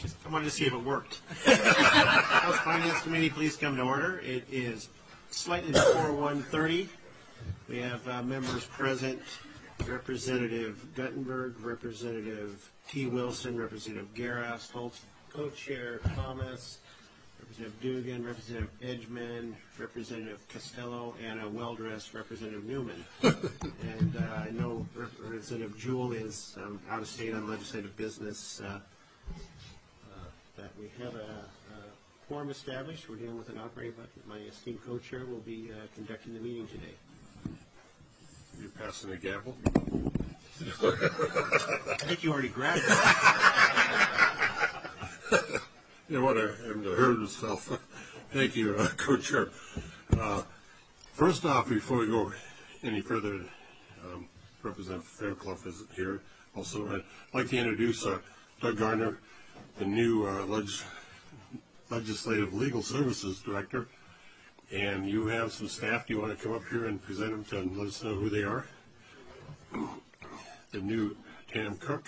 I wanted to see if it worked. House Finance Committee, please come to order. It is slightly before 1:30. We have members present: Representative Guttenberg, Representative T. Wilson, Representative Garas, Holtz, Co-Chair Thomas, Representative Dugan, Representative Edgman, Representative Costello, and a well-dressed Representative Newman. And I know Representative Jewell is out of state on legislative business. That we have a quorum established. We're dealing with an operating budget. My esteemed co-chair will be conducting the meeting today. You're passing the gavel? I think you already grabbed it. You know what? I haven't heard myself. Thank you, Co-Chair. First off, before we go any further, Representative Fairclough is here. Also, I'd like to introduce Doug Gardner, the new Legislative Legal Services Director. And you have some staff. Do you want to come up here and present them to and let us know who they are? The new Tam Cook.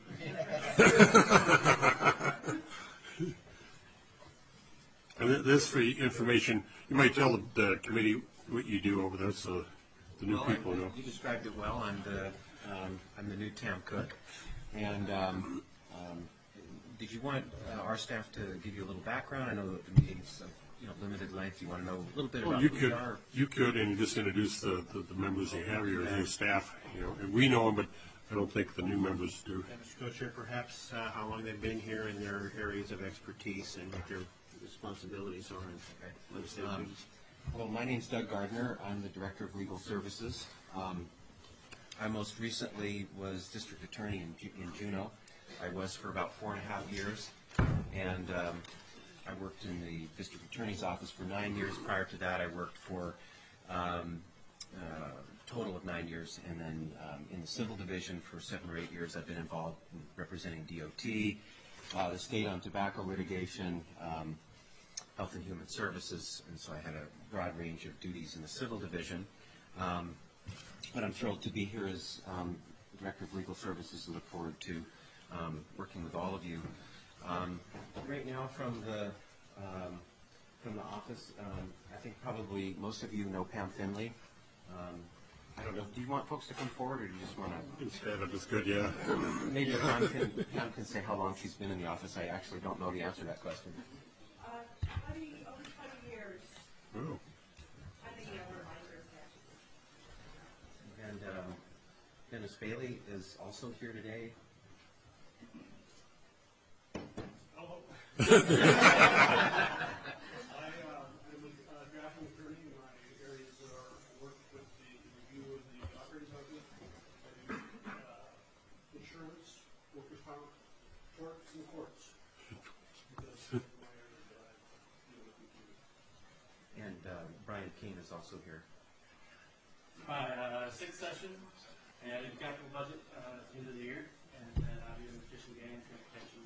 And this for information. You might tell the committee what you do over there, so the new people know. You described it well. I'm the new Tam Cook, and did you want our staff to give you a little background? I know that the meeting's limited length. You want to know a little bit about who we are? You could, and just introduce the members you have, your staff. And we know them, but I don't think the new members do. Mr. Co-Chair, perhaps how long they've been here and their areas of expertise and what their responsibilities are in legislative duties. Well, my name's Doug Gardner. I'm the Director of Legal Services. I most recently was District Attorney in Juneau. I was for about 4.5 years, and I worked in the District Attorney's Office for 9 years. Prior to that, I worked for a total of 9 years, and then in the Civil Division for 7 or 8 years. I've been involved in representing DOT, the state on tobacco litigation, Health and Human Services, and so I had a broad range of duties in the Civil Division. But I'm thrilled to be here as Director of Legal Services and look forward to working with all of you. Right now from the office, I think probably most of you know Pam Finley. I don't know. Do you want folks to come forward, or do you just want to? Stand up is good, yeah. Maybe Pam can say how long she's been in the office. I actually don't know the answer to that question. 20 years. Oh. And Dennis Bailey is also here today. Hello. I'm a drafting attorney. My areas are work with the review of the operating budget, I do insurance, workers' comp, torts, and courts. And Brian Keane is also here. My sixth session, and I did the capital budget at the end of the year, and then I do fishing game, transportation.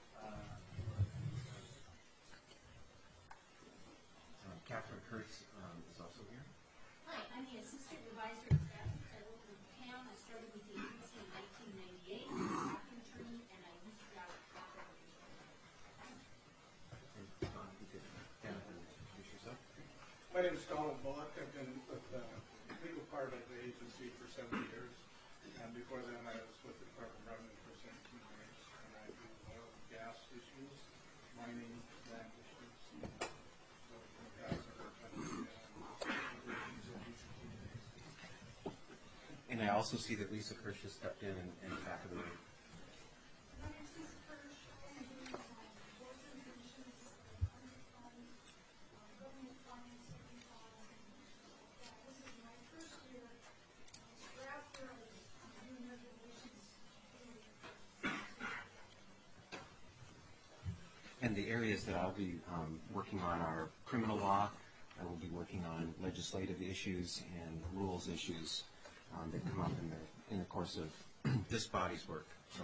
Catherine Kurtz is also here. Hi, I'm the Assistant Advisor of Staff. I work with Pam. I started with the agency in 1998. I'm a acting attorney, and I used to out And Don, you could introduce yourself. My name is Donald Bullock. I've been with the legal part of the agency for 7 years, and before then I was with the Department of Revenue for 17 years, and I do oil and gas issues, mining, land issues. And I also see that Lisa Kirsch has stepped in the back of the room. My name is Lisa Kirsch. I do boards and commissions, government finance, this is my first year as drafter of new regulations. And the areas that I'll be working on are criminal law. I will be working on legislative issues and rules issues that come up in the course of this body's work. So,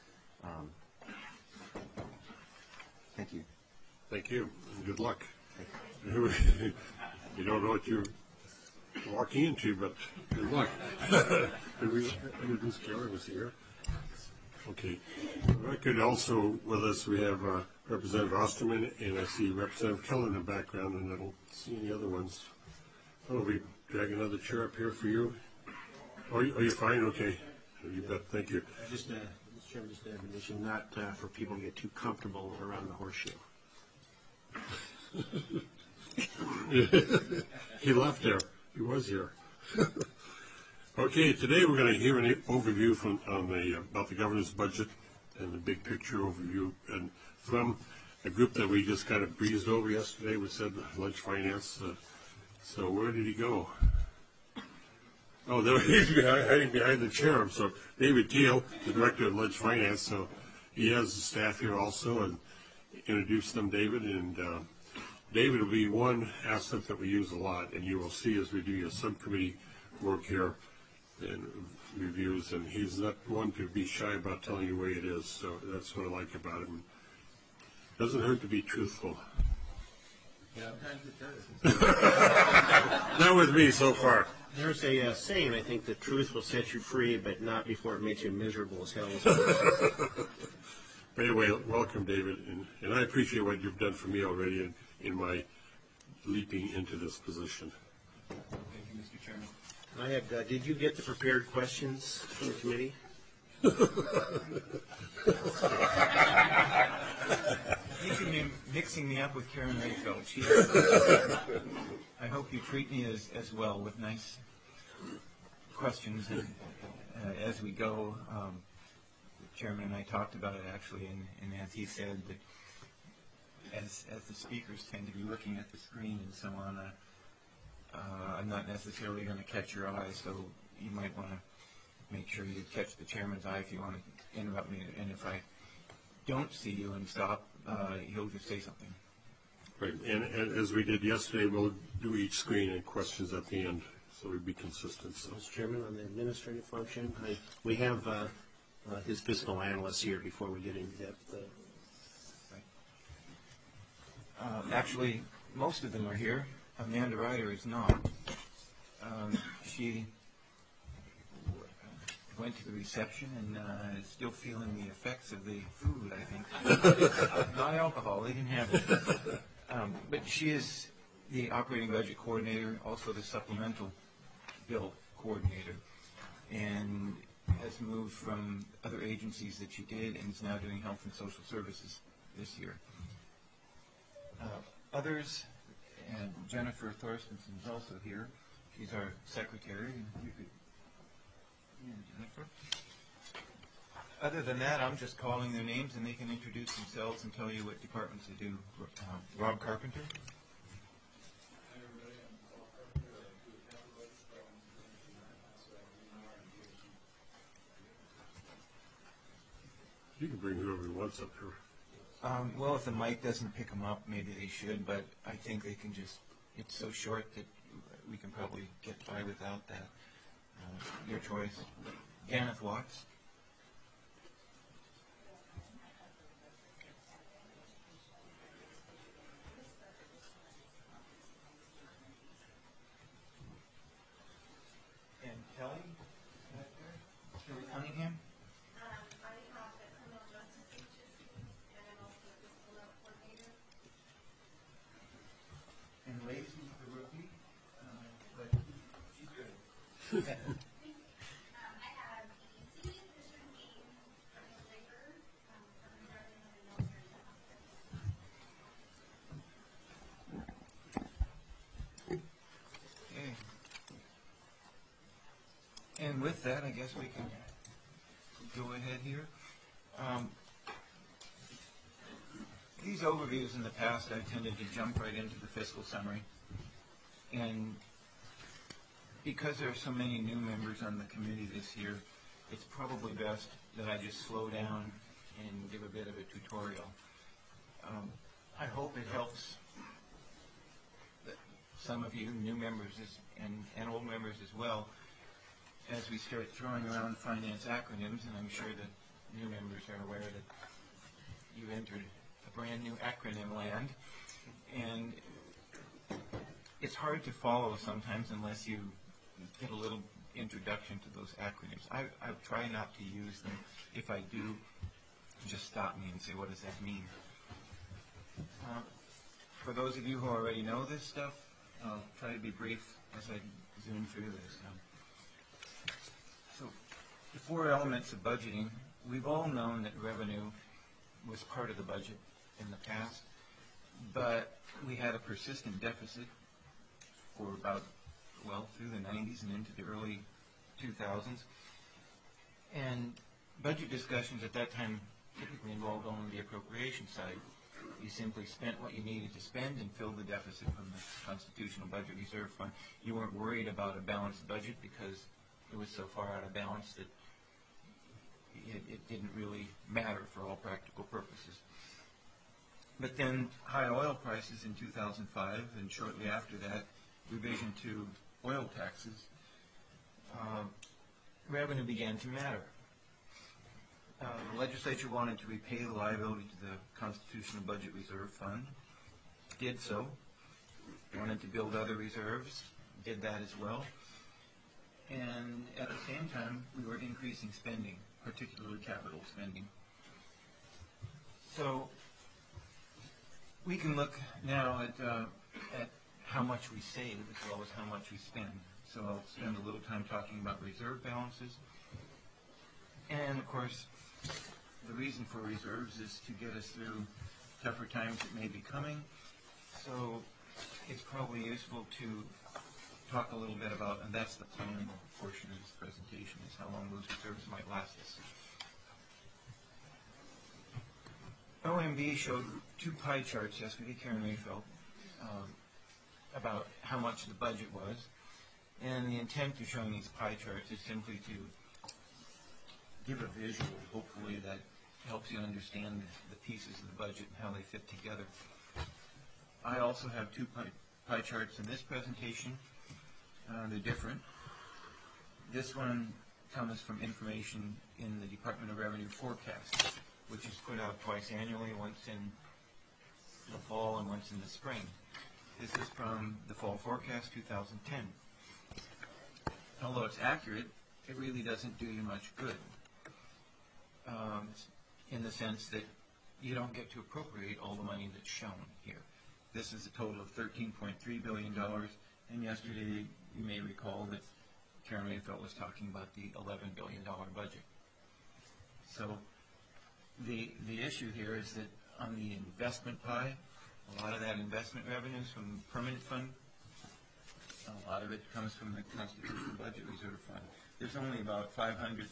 thank you. Thank you, and good luck. You don't know what you're walking into, but good luck. Did we introduce Karen? Was he here? Okay. Record also with us, we have Representative Osterman, and I see Representative Keller in the background, and I don't see any other ones. Oh, we drag another chair up here for you? Oh, you're fine? Okay. You bet. Thank you. Just, Mr. Chairman, just an admonition, not for people to get too comfortable around the horseshoe. He left there. He was here. Okay, today we're going to hear an overview about the governor's budget and the big picture overview, and from a group that we just kind of breezed over yesterday. We said lunch finance. So where did he go? Oh, there he's hiding behind the chair. So David Teal, the director of lunch finance. So he has the staff here also, and introduce them, David. And David will be one asset that we use a lot, and you will see as we do your subcommittee work here and reviews, and he's not one to be shy about telling you the way it is, so that's what I like about him. Doesn't hurt to be truthful. Yeah, sometimes it does. Not with me so far. There's a saying, I think, the truth will set you free, but not before it makes you miserable as hell. But anyway, welcome, David, and I appreciate what you've done for me already in my leaping into this position. Thank you, Mr. Chairman. I had, did you get the prepared questions from the committee? You can be mixing me up with Karen Rayfeld. I hope you treat me as well with nice questions and, as we go. The chairman and I talked about it actually, and as he said, that as the speakers tend to be looking at the screen and so on, I'm not necessarily going to catch your eye, so you might want to make sure you catch the chairman's eye if you want to interrupt me, and if I don't see you and stop, he'll just say something. Right, and as we did yesterday, we'll do each screen and questions at the end, so we'd be consistent. So. Mr. Chairman, on the administrative function, we have his fiscal analyst here before we get into depth. Actually, most of them are here. Amanda Ryder is not. She went to the reception and is still feeling the effects of the food, I think. Not alcohol, they didn't have it. But she is the operating budget coordinator, also the supplemental bill coordinator, and has moved from other agencies that she did and is now doing health and social services this year. Others, and Jennifer Thorstensen is also here. She's our secretary. And you could, Jennifer. Other than that, I'm just calling their names and they can introduce themselves and tell you what departments they do. Rob Carpenter. You can bring whoever wants up here. Well, if the mic doesn't pick them up, maybe they should, but I think they can just, it's so short that we can probably get by without that. Your choice. Kenneth Watts. And Kelly? Kelly Cunningham? And Lacey's the rookie, but she's good. I have the senior position being labor, from Garden and Okay. And with that, I guess we can go ahead here. These overviews in the past, I've tended to jump right into the fiscal summary. And because there are so many new members on the committee this year, it's probably best that I just slow down and give a bit of a tutorial. I hope it helps some of you, new members and old members as well, as we start throwing around finance acronyms, and I'm sure that new members are aware that you entered a brand new acronym land, and it's hard to follow sometimes unless you get a little introduction to those acronyms. I try not to use them. If I do, just stop me and say, what does that mean? For those of you who already know this stuff, I'll try to be brief as I zoom through this. So, the four elements of budgeting, we've all known that revenue was part of the budget in the past, but we had a persistent deficit for about, well, through the 90s and into the early 2000s. And budget discussions at that time typically involved only the appropriation side. You simply spent what you needed to spend and filled the deficit from the Constitutional Budget Reserve Fund. You weren't worried about a balanced budget because it was so far out of balance that it didn't really matter for all practical purposes. But then high oil prices in 2005 and shortly after that, revision to oil taxes, revenue began to matter. The legislature wanted to repay the liability to the Constitutional Budget Reserve Fund, did so. Wanted to build other reserves, did that as well. And at the same time, we were increasing spending, particularly capital spending. So we can look now at how much we save as well as how much we spend. So I'll spend a little time talking about reserve balances. And of course, the reason for reserves is to get us through tougher times that may be coming. So it's probably useful to talk a little bit about, and that's the planning portion of this presentation, is how long those reserves might last us. OMB showed two pie charts yesterday, Karen Mayfeld, about how much the budget was. And the intent of showing these pie charts is simply to give a visual, hopefully, that helps you understand the pieces of the budget and how they fit together. I also have two pie charts in this presentation. They're different. This one comes from information in the Department of Revenue forecast, which is put out twice annually, once in the fall and once in the spring. This is from the fall forecast 2010. Although it's accurate, it really doesn't do you much good, in the sense that you don't get to appropriate all the money that's shown here. This is a total of $13.3 billion, and yesterday you may recall that Karen Mayfeld was talking about the $11 billion budget. So the issue here is that on the investment pie, a lot of that investment revenue is from the permanent fund. A lot of it comes from the Constitutional Budget Reserve Fund. There's only about 500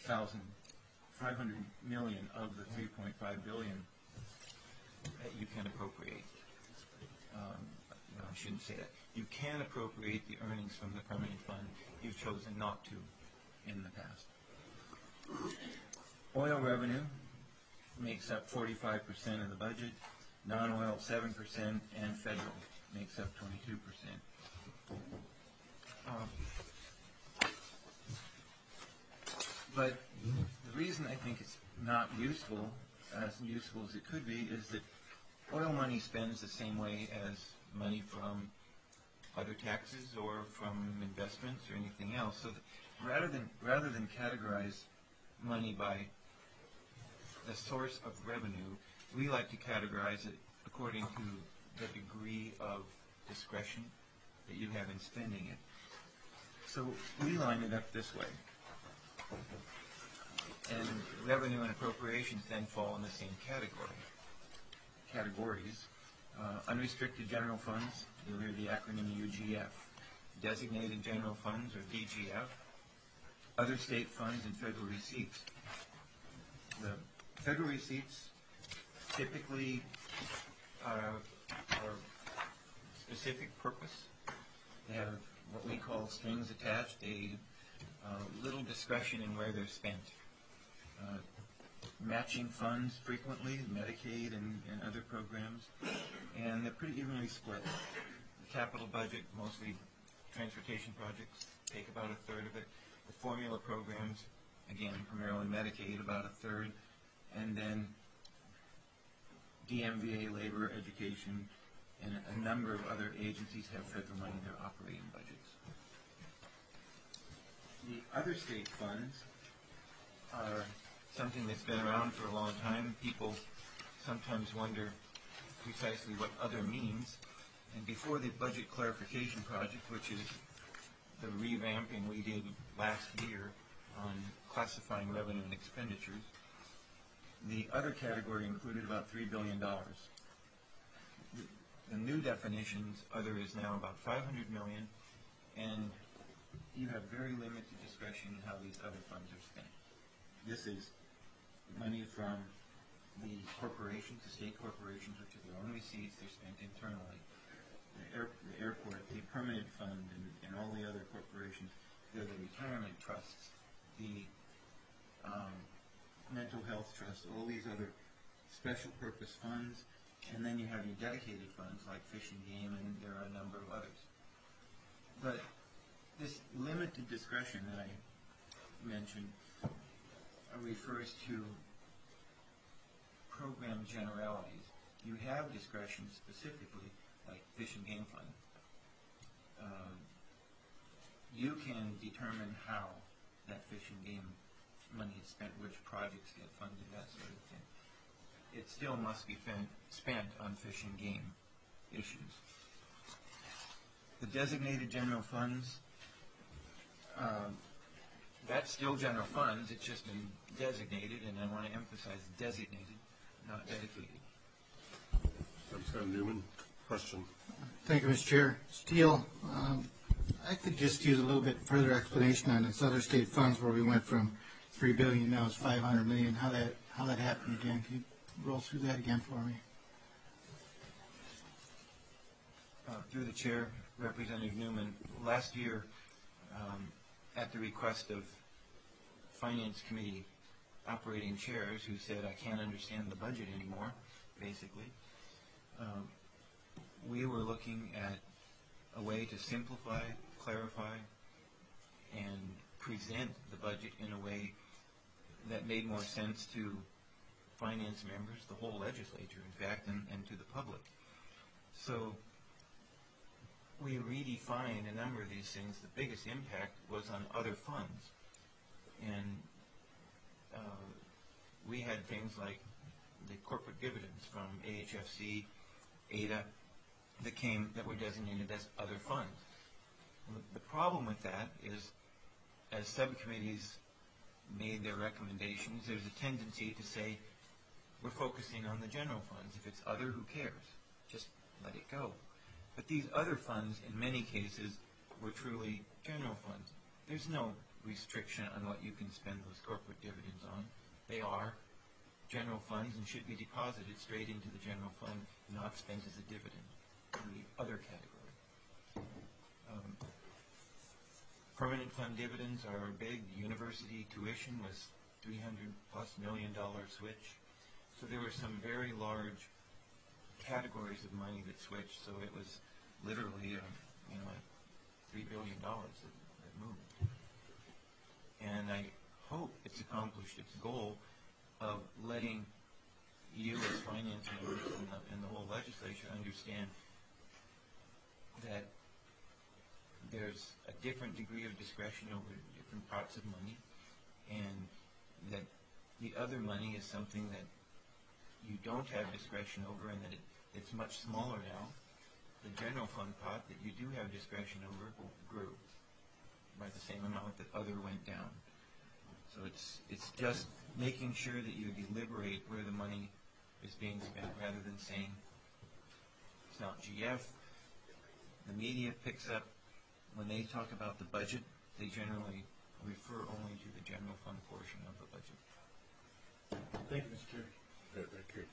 million of the 3.5 billion that you can appropriate. No, I shouldn't say that. You can appropriate the earnings from the permanent fund. You've chosen not to in the past. Oil revenue makes up 45% of the budget, non-oil 7%, and federal makes up 22%. But the reason I think it's not useful, as useful as it could be, is that oil money spends the same way as money from other taxes or from investments or anything else. So rather than categorize money by the source of revenue, we like to categorize it according to the degree of discretion that you have in spending it. So we line it up this way. And revenue and appropriations then fall in the same categories. Unrestricted general funds, you'll hear the acronym UGF. Designated general funds, or DGF. Other state funds and federal receipts. The federal receipts typically are specific purpose. They have what we call strings attached, a little discretion in where they're spent. Matching funds frequently, Medicaid and other programs, and they're pretty evenly split. The capital budget, mostly transportation projects, take about a third of it. The formula programs, again, primarily Medicaid, about a third, and then DMVA, labor, education, and a number of other agencies have federal money in their operating budgets. The other state funds are something that's been around for a long time. People sometimes wonder precisely what other means. And before the budget clarification project, which is the revamping we did last year on classifying revenue and expenditures, the other category included about $3 billion. The new definitions, other is now about $500 million, and you have very limited discretion in how these other funds are spent. This is money from the corporations, the state corporations, which are their own receipts, they're spent internally. The airport, the permanent fund, and all the other corporations, they're the retirement trusts, the mental health trust, all these other special purpose funds, and then you have your dedicated funds like Fish and Game, and there are a number of others. But this limited discretion that I mentioned refers to program generalities. You have discretion specifically, like Fish and Game Fund. You can determine how that Fish and Game money is spent, which projects get funded, that sort of thing. It still must be spent on Fish and Game issues. The designated general funds, that's still general funds, it's just been designated, and I want to emphasize designated, not dedicated. Representative Newman, question. Thank you, Mr. Chair. Steele, I could just use a little bit further explanation on this other state funds where we went from $3 billion, now it's $500 million, how that happened again. Can you roll through that again for me? Through the chair, Representative Newman, last year, at the request of Finance Committee operating chairs who said, I can't understand the budget anymore, basically, we were looking at a way to simplify, clarify, and present the budget in a way that made more sense to finance members, the whole legislature, in fact, and to the public. So we redefined a number of these things. The biggest impact was on other funds. And we had things like the corporate dividends from AHFC, ADA, that were designated as other funds. The problem with that is, as subcommittees made their recommendations, there's a tendency to say, we're focusing on the general funds. If it's other, who cares? Just let it go. But these other funds, in many cases, were truly general funds. There's no restriction on what you can spend those corporate dividends on. They are general funds and should be deposited straight into the general fund, not spent as a dividend in the other category. Permanent fund dividends are big. University tuition was $300+ million switch. So there were some very large categories of money that switched. So it was literally, $3 billion that moved. And I hope it's accomplished its goal of letting you as finance members and the whole legislature understand that there's a different degree of discretion over different pots of money, and that the other money is something that you don't have discretion over, and that it's much smaller now. The general fund pot that you do have discretion over grew by the same amount that other went down. So it's just making sure that you deliberate where the money is being spent, rather than saying it's not GF. The media picks up, when they talk about the budget, they generally refer only to the general fund portion of the budget. Thank you, Mr. Chair. Yeah, thank you.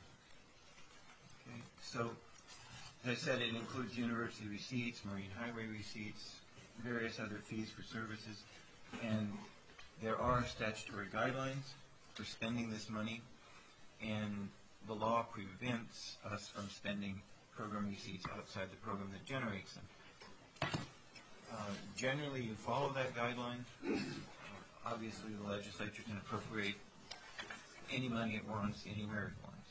Okay, so as I said, it includes university receipts, marine highway receipts, various other fees for services, and there are statutory guidelines for spending this money, and the law prevents us from spending program receipts outside the program that generates them. Generally, you follow that guideline. Obviously, the legislature can appropriate any money it wants, anywhere it wants.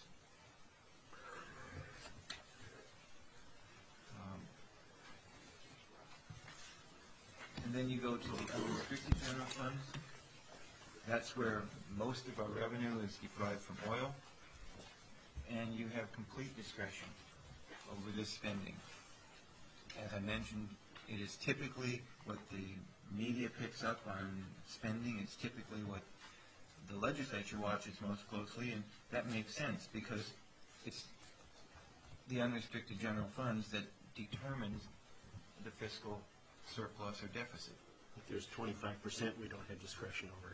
And then then you go to the unrestricted general funds. That's where most of our revenue is derived from oil. And you have complete discretion over this spending. As I mentioned, it is typically what the media picks up on spending. It's typically what the legislature watches most closely, and that makes sense because it's the unrestricted general funds that determines the fiscal surplus or deficit. If there's 25%, we don't have discretion over.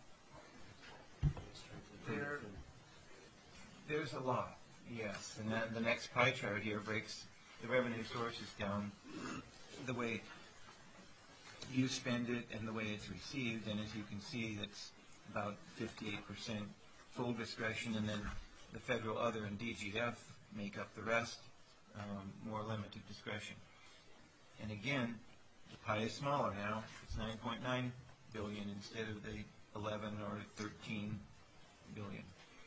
There's a lot, yes. And the next pie chart here breaks the revenue sources down the way you spend it and the way it's received. And as you can see, it's about 58% full discretion, and then the federal other and DGF make up the rest, more limited discretion. And again, the pie is smaller now. It's 9.9 billion instead of the 11 or 13 billion.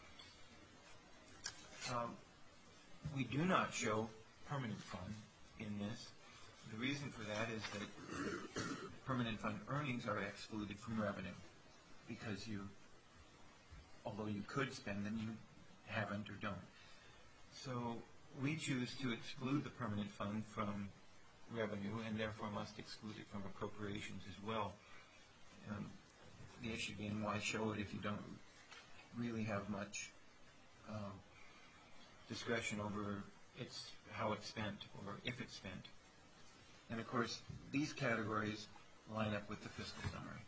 We do not show permanent fund in this. The reason for that is that permanent fund earnings are excluded from revenue because although you could spend them, you haven't or don't. So we choose to exclude the permanent fund from revenue and therefore must exclude it from appropriations as well. The issue being, why show it if you don't really have much discretion over how it's spent or if it's spent. And of course, these categories line up with the fiscal summary.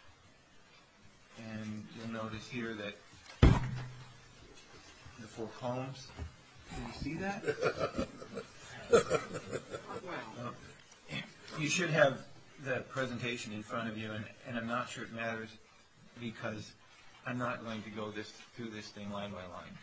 And you'll notice here that the 4 columns, can you see that? You should have the presentation in front of you, and I'm not sure it matters because I'm not going to go through this thing line by line.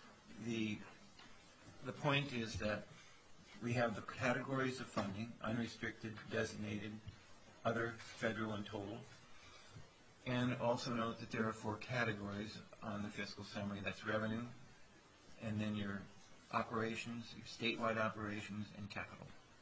The point is that we have the categories of funding: unrestricted, designated, other, federal, and total. And also note that there are 4 categories on the fiscal summary. That's revenue, and then your operations, your statewide operations, and capital.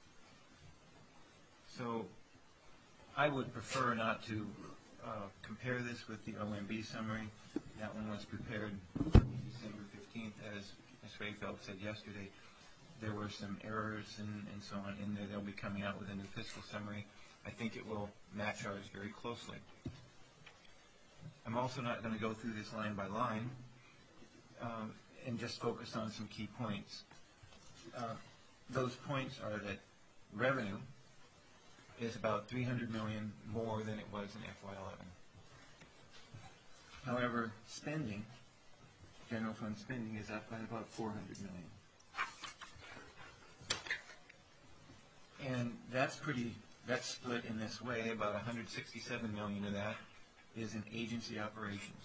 So I would prefer not to compare this with the OMB summary. That one was prepared December 15th, as Ms. Rayfeld said yesterday. There were some errors and so on in there. They'll be coming out with a new fiscal summary. I think it will match ours very closely. I'm also not going to go through this line by line and just focus on some key points. Those points are that revenue is about $300 million more than it was in FY11. However, spending, general fund spending, is up by about $400 million. And that's split in this way. About $167 million of that is in agency operations,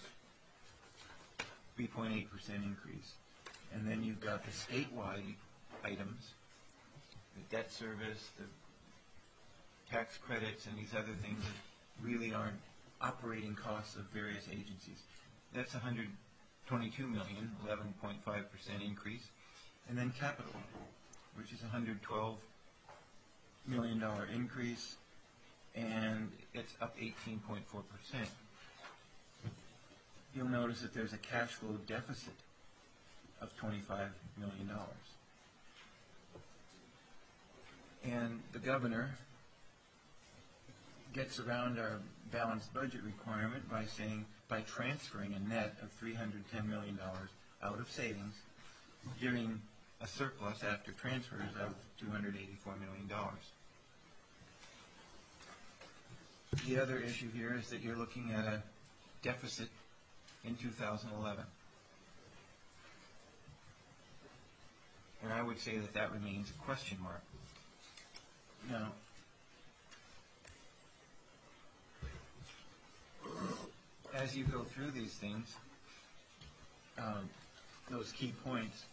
3.8% increase. And then you've got the statewide items, the debt service, the tax credits, and these other things that really aren't operating costs of various agencies. That's $122 million, 11.5% increase. And then capital, which is $112 million increase, and it's up 18.4%. You'll notice that there's a cash flow deficit of $25 million. And the governor gets around our balanced budget requirement by transferring a net of $310 million out of savings, giving a surplus after transfers of $284 million. The other issue here is that you're looking at a deficit in 2011. And I would say that remains a question mark. Now, as you go through these things, those key points,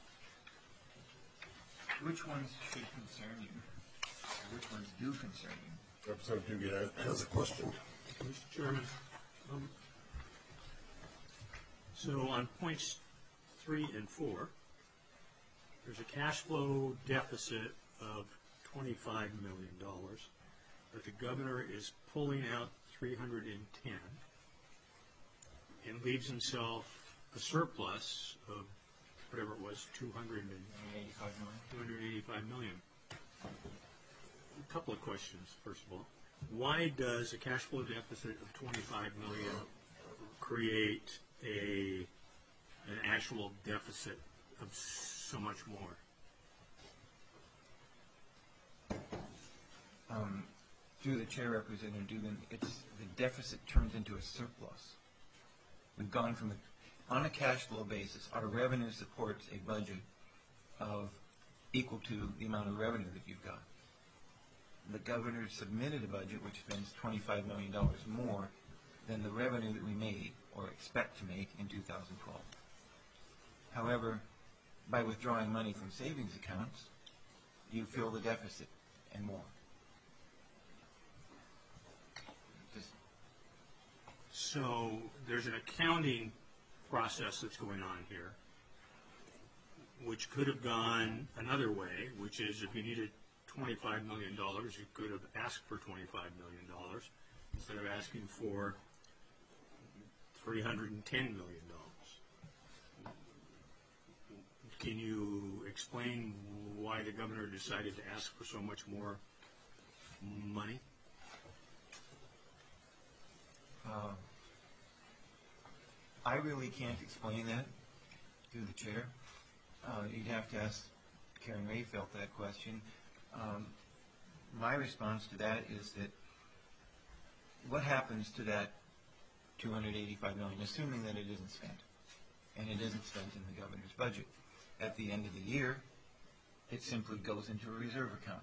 which ones should concern you? Or which ones do concern you? Representative Dugan has a question. Mr. Chairman, so on points 3 and 4, there's a cash flow deficit of $25 million, but the governor is pulling out 310 and leaves himself a surplus of whatever it was, 285 million. A couple of questions, first of all. Why does a cash flow deficit of 25 million create an actual deficit of so much more? Through the chair, Representative Dugan, the deficit turns into a surplus. We've gone from, on a cash flow basis, our revenue supports a budget of equal to the amount of revenue that you've got. The governor submitted a budget which spends $25 million more than the revenue that we made or expect to make in 2012. However, by withdrawing money from savings accounts, you fill the deficit and more. So there's an accounting process that's going on here, which could have gone another way, which is if you needed $25 million, you could have asked for $25 million instead of asking for $310 million. Can you explain why the governor decided to ask for so much more money? I really can't explain that through the chair. You'd have to ask Karen Rayfeld that question. My response to that is that what happens to that $285 million, assuming that it isn't spent, and it isn't spent in the governor's budget? At the end of the year, it simply goes into a reserve account.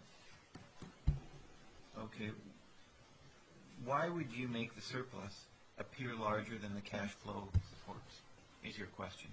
Okay, why would you make the surplus appear larger than the cash flow supports, is your question.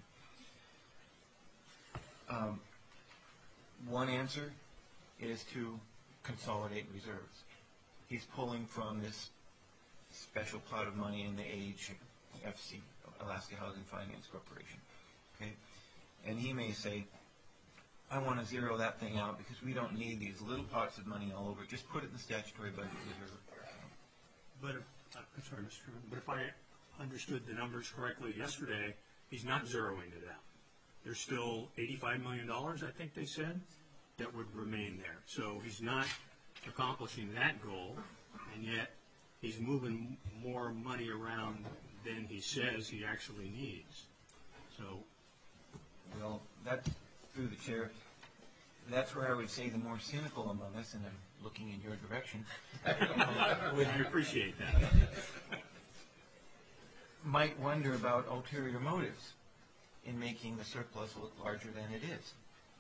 One answer is to consolidate reserves. He's pulling from this special pot of money in the AHFC, Alaska Housing Finance Corporation. Okay? And he may say, I want to zero that thing out because we don't need these little pots of money all over. Just put it in the statutory budget reserve. But I'm sorry, Mr. Chairman, but if I understood the numbers correctly yesterday, he's not zeroing it out. There's still $85 million, I think they said, that would remain there. So he's not accomplishing that goal, and yet he's moving more money around than he says he actually needs. So, well, that's through the chair. That's where I would say the more cynical among us, and I'm looking in your direction, would you appreciate that? Might wonder about ulterior motives in making the surplus look larger than it is.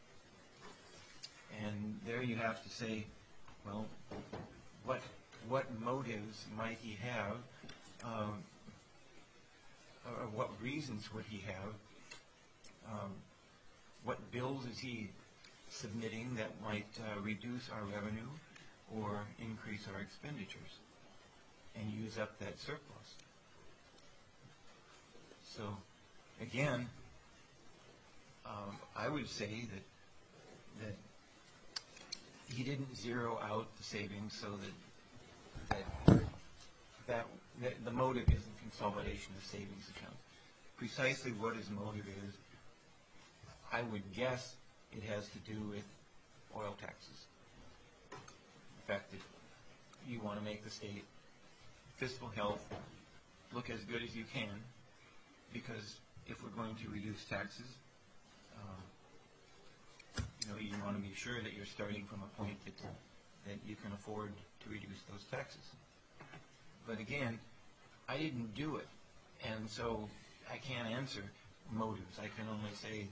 And there you have to say, well, what motives might he have, or what reasons would he have? What bills is he submitting that might reduce our revenue or increase our expenditures and use up that surplus? So, again, I would say that he didn't zero out the savings so that the motive isn't consolidation of savings accounts. Precisely what his motive is, I would guess it has to do with oil taxes. The fact that you want to make the state fiscal health look as good as you can, because if we're going to reduce taxes, you want to be sure that you're starting from a point that you can afford to reduce those taxes. But again, I didn't do it, and so I can't answer motives. I can only say,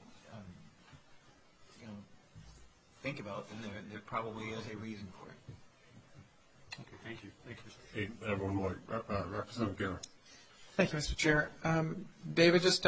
think about them. There probably is a reason for it. Okay, thank you. Thank you, Mr. Hey, everyone, more. Representative Garrett. Thank you, Mr. Chair. David, just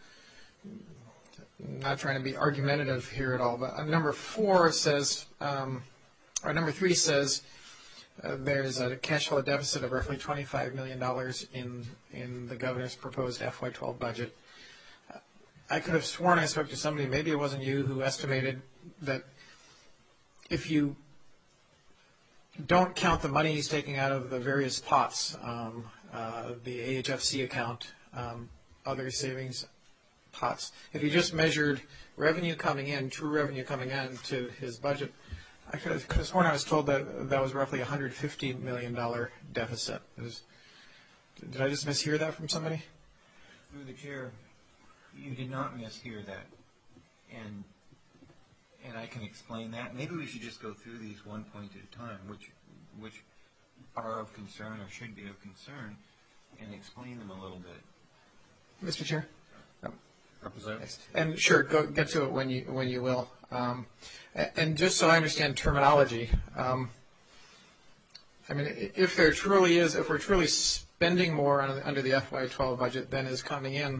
not trying to be argumentative here at all, but number 4 says, or number 3 says, there's a cash flow deficit of roughly $25 million in the governor's proposed FY12 budget. I could have sworn I spoke to somebody, maybe it wasn't you, who estimated that if you don't count the money he's taking out of the various pots, the AHFC account, other savings pots. If you just measured revenue coming in, true revenue coming in to his budget, I could have sworn I was told that that was roughly a $150 million deficit. Did I just mishear that from somebody? Through the chair, you did not mishear that, and I can explain that. Maybe we should just go through these one point at a time, which are of concern or should be of concern, and explain them a little bit. Mr. Chair? Representative? And sure, get to it when you will. And just so I understand terminology, I mean, if we're truly spending more under the FY12 budget than is coming in,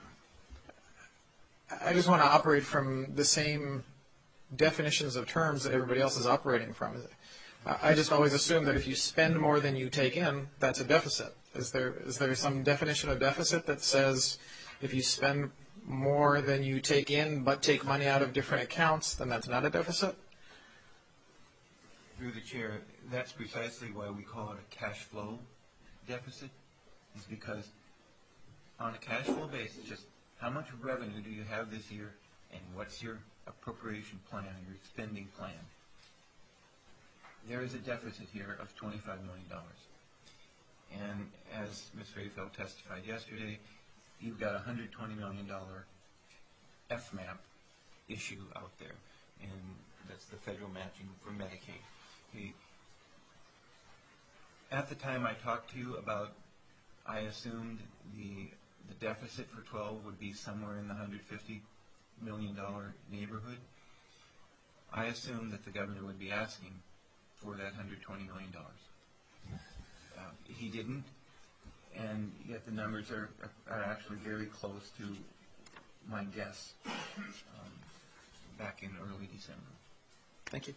I just want to operate from the same definitions of terms that everybody else is operating from. I just always assume that if you spend more than you take in, that's a deficit. Is there some definition of deficit that says if you spend more than you take in but take money out of different accounts, then that's not a deficit? Through the chair, that's precisely why we call it a cash flow deficit, is because on a cash flow basis, just how much revenue do you have this year and what's your appropriation plan, your spending plan? There is a deficit here of $25 million. And as Ms. Rayfeld testified yesterday, you've got a $120 million FMAP issue out there, and that's the federal matching for Medicaid. At the time I talked to you about, I assumed the deficit for 12 would be somewhere in the $150 million neighborhood. I assumed that the governor would be asking for that $120 million. He didn't, and yet the numbers are actually very close to my guess back in early December. Thank you.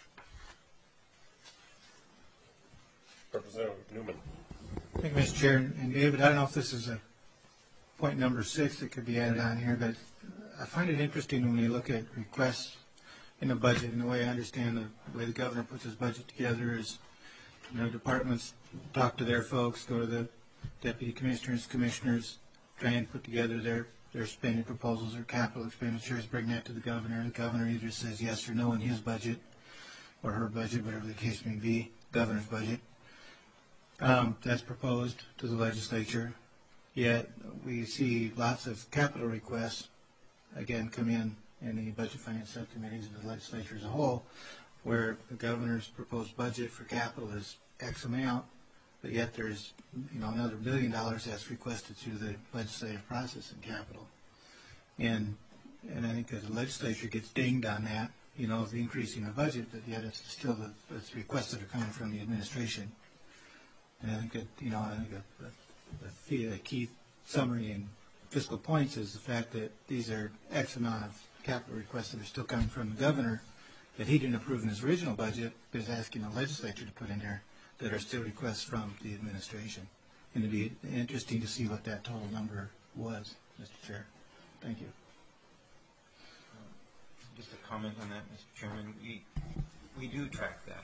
Representative Newman. Thank you, Mr. Chair. And David, I don't know if this is a point number 6 that could be added on here, but I find it interesting when we look at requests in the budget, and the way I understand the way the governor puts his budget together is, departments talk to their folks, go to the deputy commissioners, try and put together their spending proposals or capital expenditures, bring that to the governor. The governor either says yes or no in his budget or her budget, whatever the case may be, governor's budget. That's proposed to the legislature. Yet we see lots of capital requests, again, come in the budget finance subcommittees of the legislature as a whole, where the governor's proposed budget for capital is X amount, but yet there's another $1 billion that's requested through the legislative process in capital. And I think that the legislature gets dinged on that, of increasing the budget, but yet it's still the requests that are coming from the administration. And I think that, the key summary and fiscal points is the fact that these are X amount of capital requests that are still coming from the governor that he didn't approve in his original budget, but is asking the legislature to put in there that are still requests from the administration. And it'd be interesting to see what that total number was, Mr. Chair. Thank you. Just a comment on that, Mr. Chairman. We do track that.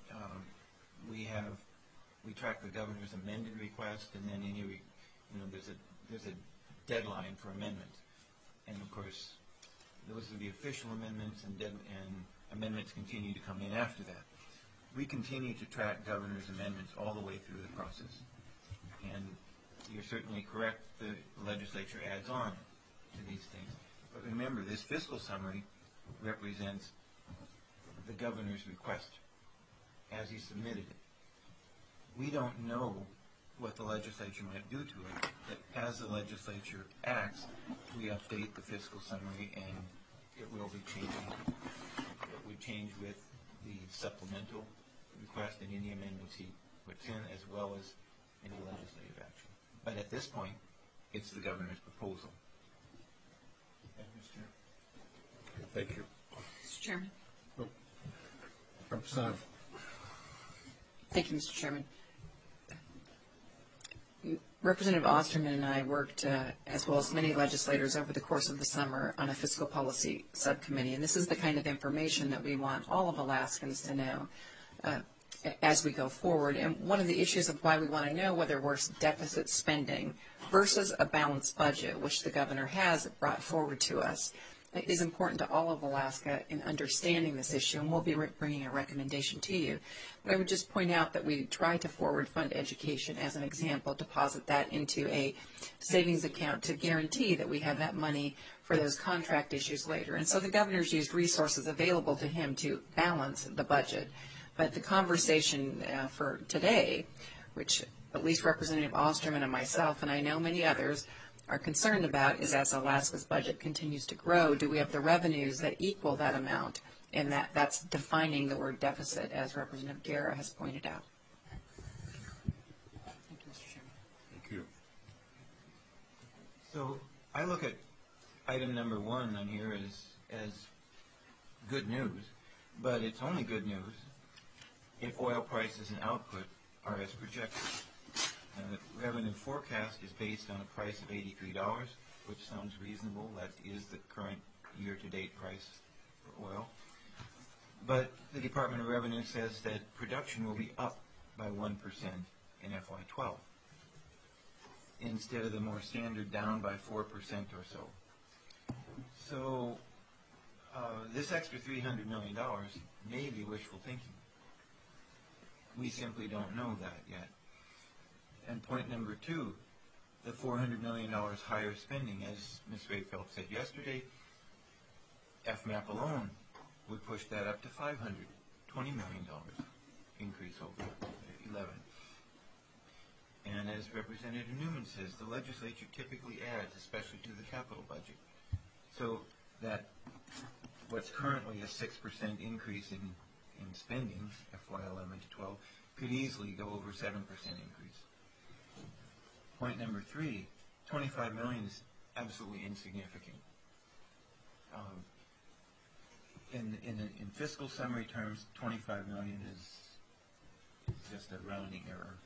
We track the governor's amended request, and then there's a deadline for amendments. And of course, those are the official amendments, and amendments continue to come in after that. We continue to track governor's amendments all the way through the process. And you're certainly correct, the legislature adds on to these things. But remember, this fiscal summary represents the governor's request as he submitted it. We don't know what the legislature might do to it, but as the legislature acts, we update the fiscal summary, and it will be changing. It would change with the supplemental request and any amendments he puts in, as well as any legislative action. But at this point, it's the governor's proposal. Mr. Chair. Thank you. Mr. Chairman. Representative. Thank you, Mr. Chairman. Representative Osterman and I worked, as well as many legislators, over the course of the summer on a fiscal policy subcommittee, and this is the kind of information that we want all of Alaskans to know. as we go forward. And one of the issues of why we want to know whether we're deficit spending versus a balanced budget, which the governor has brought forward to us, is important to all of Alaska in understanding this issue, and we'll be bringing a recommendation to you. But I would just point out that we try to forward fund education as an example, deposit that into a savings account to guarantee that we have that money for those contract issues later. And so the governor's used resources available to him to balance the budget. But the conversation for today, which at least Representative Osterman and myself, and I know many others, are concerned about, is as Alaska's budget continues to grow, do we have the revenues that equal that amount? And that's defining the word deficit, as Representative Guerra has pointed out. Thank you, Mr. Chairman. Thank you. So I look at item number 1 on here as good news, but it's only good news if oil prices and output are as projected. The revenue forecast is based on a price of $83, which sounds reasonable. That is the current year-to-date price for oil. But the Department of Revenue says that production will be up by 1% in FY12, instead of the more standard down by 4% or so. So this extra $300 million may be wishful thinking. We simply don't know that yet. And point number 2, the $400 million higher spending, as Ms. Rayfeld said yesterday, FMAP alone would push that up to $520 million increase over 11. And as Representative Newman says, the legislature typically adds, especially to the capital budget. So that what's currently a 6% increase in spending, FY11 to 12, could easily go over 7% increase. Point number 3, $25 million is absolutely insignificant. In fiscal summary terms, $25 million is just a rounding error.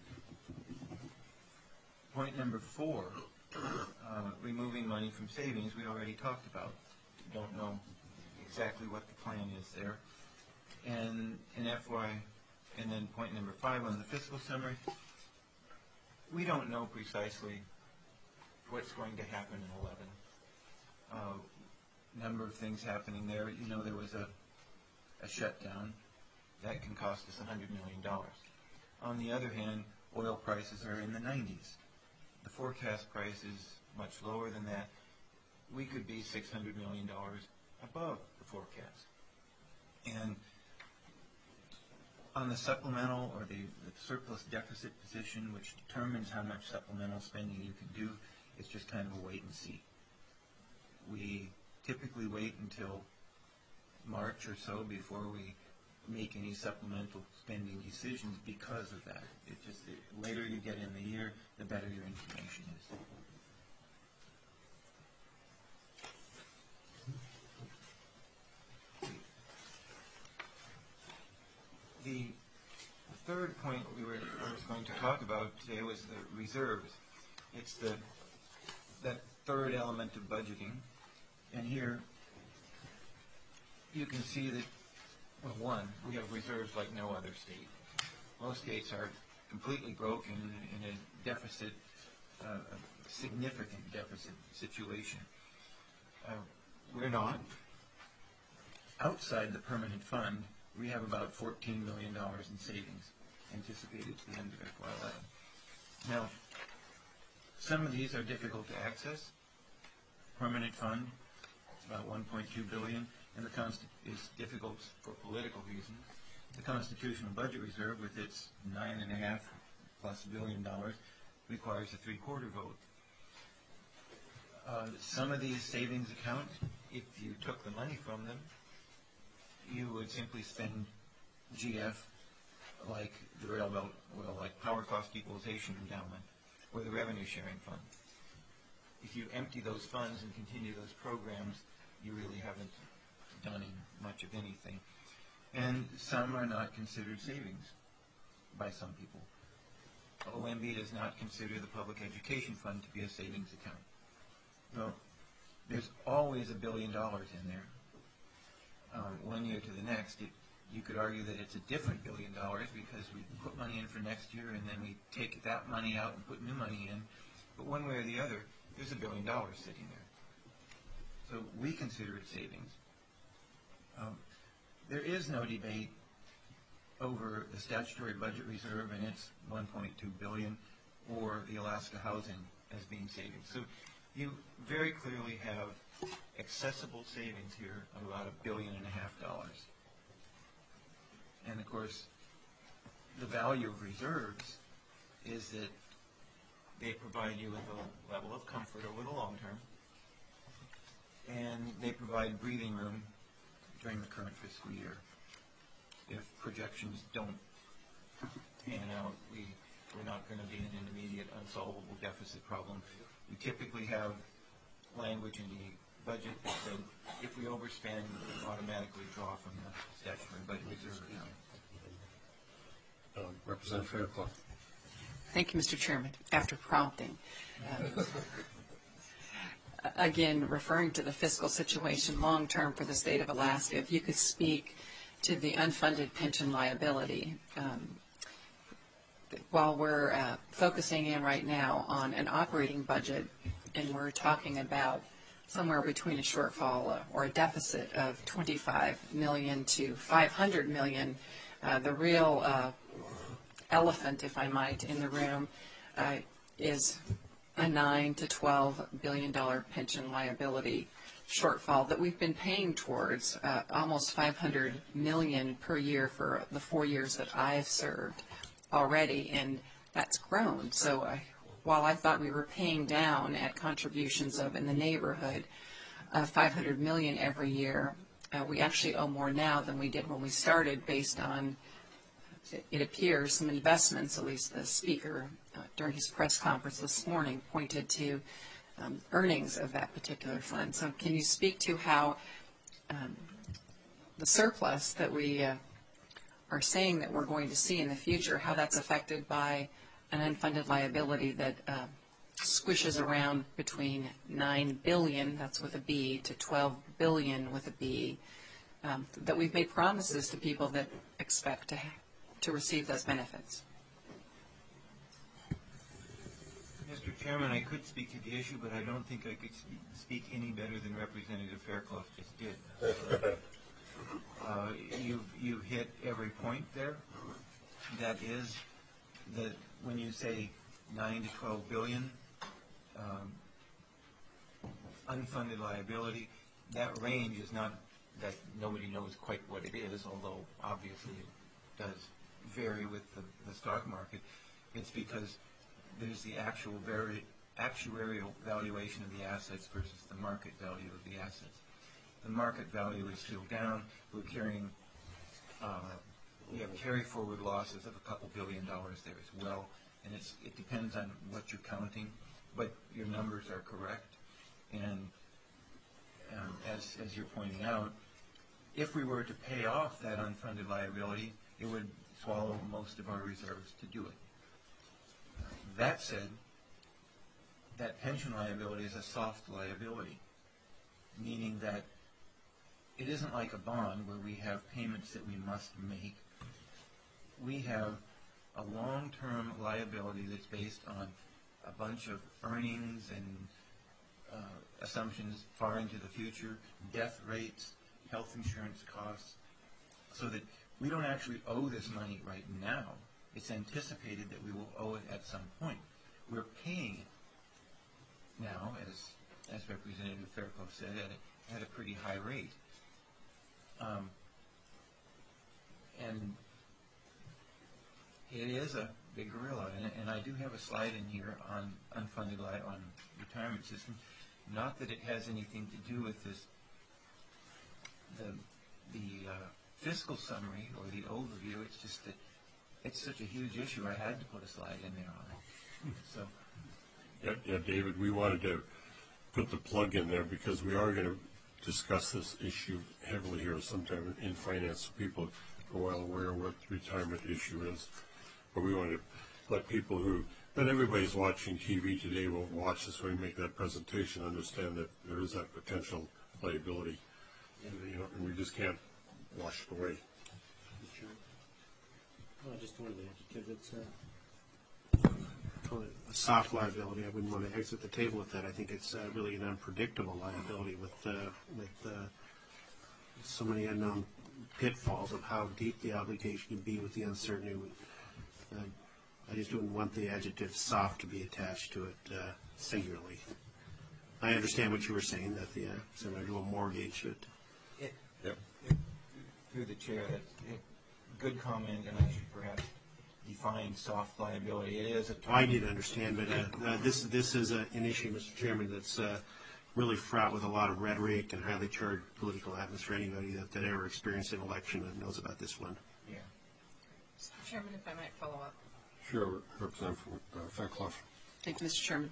Point number 4, removing money from savings, we already talked about. Don't know exactly what the plan is there. And and then point number 5 on the fiscal summary, we don't know precisely what's going to happen in 11. Number of things happening there. You know, there was a shutdown that can cost us $100 million. On the other hand, oil prices are in the 90s. The forecast price is much lower than that. We could be $600 million above the forecast. And on the supplemental or the surplus deficit position, which determines how much supplemental spending you can do, it's just kind of a wait and see. We typically wait until March or so before we make any supplemental spending decisions because of that. The later you get in the year, the better your information is. The third point I was going to talk about today was the reserves. It's that third element of budgeting. And here you can see that, well, one, we have reserves like no other state. Most states are completely broken in a deficit, a significant deficit situation. We're not. Outside the permanent fund, we have about $14 million in savings anticipated to the end of FY11. Now, some of these are difficult to access. Permanent fund, about $1.2 billion, and is difficult for political reasons. The Constitutional Budget Reserve, with its $9.5+ billion, requires a 3/4 vote. Some of these savings accounts, if you took the money from them, you would simply spend GF like the railroad, well, like Power Cost Equalization Endowment or the Revenue Sharing Fund. If you empty those funds and continue those programs, you really haven't done much of anything. And some are not considered savings by some people. OMB does not consider the Public Education Fund to be a savings account. Well, there's always $1 billion in there. One year to the next, you could argue that it's a different $1 billion because we put money in for next year and then we take that money out and put new money in. But one way or the other, there's $1 billion sitting there. So we consider it savings. There is no debate over the statutory budget reserve and its $1.2 billion or the Alaska housing as being savings. So you very clearly have accessible savings here of about $1.5 billion. And of course, the value of reserves is that they provide you with a level of comfort over the long term, and they provide breathing room during the current fiscal year. If projections don't pan out, we're not going to be in an immediate unsolvable deficit problem. We typically have language in the budget that said if we overspend, we automatically draw from the statutory budget reserve account. Representative Fairclough. Thank you, Mr. Chairman. After prompting, again, referring to the fiscal situation long-term for the state of Alaska, if you could speak to the unfunded pension liability. While we're focusing in right now on an operating budget, and we're talking about somewhere between a shortfall or a deficit of $25 million to $500 million, the real elephant, if I might, in the room is a $9 to $12 billion pension liability shortfall that we've been paying towards almost $500 million per year for the 4 years that I've served already, and that's grown. So while I thought we were paying down at contributions of in the neighborhood of $500 million every year, we actually owe more now than we did when we started, based on, it appears, some investments. At least the speaker during his press conference this morning pointed to earnings of that particular fund. So can you speak to how the surplus that we are saying that we're going to see in the future, how that's affected by an unfunded liability that squishes around between $9 billion, that's with a B, to $12 billion with a B, that we've made promises to people that expect to receive those benefits? Mr. Chairman, I could speak to the issue, but I don't think I could speak any better than Representative Fairclough just did. You've hit every point there. That is, that when you say 9 to 12 billion unfunded liability, that range is not that nobody knows quite what it is, although obviously it does vary with the stock market. It's because there's the actuarial valuation of the assets versus the market value of the assets. The market value is still down. We're carrying, we have carry forward losses of a couple $2 billion there as well, and it depends on what you're counting, but your numbers are correct. And as you're pointing out, if we were to pay off that unfunded liability, it would swallow most of our reserves to do it. That said, that pension liability is a soft liability, meaning that it isn't like a bond where we have payments that we must make. We have a long-term liability that's based on a bunch of earnings and assumptions far into the future, death rates, health insurance costs, so that we don't actually owe this money right now. It's anticipated that we will owe it at some point. We're paying it now, as Representative Fairclough said, at a pretty high rate. And it is a big gorilla, and I do have a slide in here on unfunded on retirement system. Not that it has anything to do with this, the fiscal summary or the overview. It's just that it's such a huge issue. I had to put a slide in there on it. So. Yeah, David, we wanted to put the plug in there because we are going to discuss this issue heavily here sometime in finance. So people are well aware of what the retirement issue is. But we want to let people who, not everybody's watching TV today will watch this when we make that presentation, understand that there is that potential liability. And, and we just can't wash it away. Just one of the adjectives. Call it a soft liability. I wouldn't want to exit the table with that. I think it's really an unpredictable liability with so many unknown pitfalls of how deep the obligation can be with the uncertainty. I just wouldn't want the adjective soft to be attached to it singularly. I understand what you were saying, that the similar to a mortgage. Through the chair, good comment, and I should perhaps define soft liability. It is a term. I did understand, but this is an issue, Mr. Chairman, that's really fraught with a lot of rhetoric and highly charged political atmosphere. Anybody that ever experienced an election knows about this one. Yeah. Mr. Chairman, if I might follow up. Sure, Representative Fairclough. Thank you, Mr. Chairman.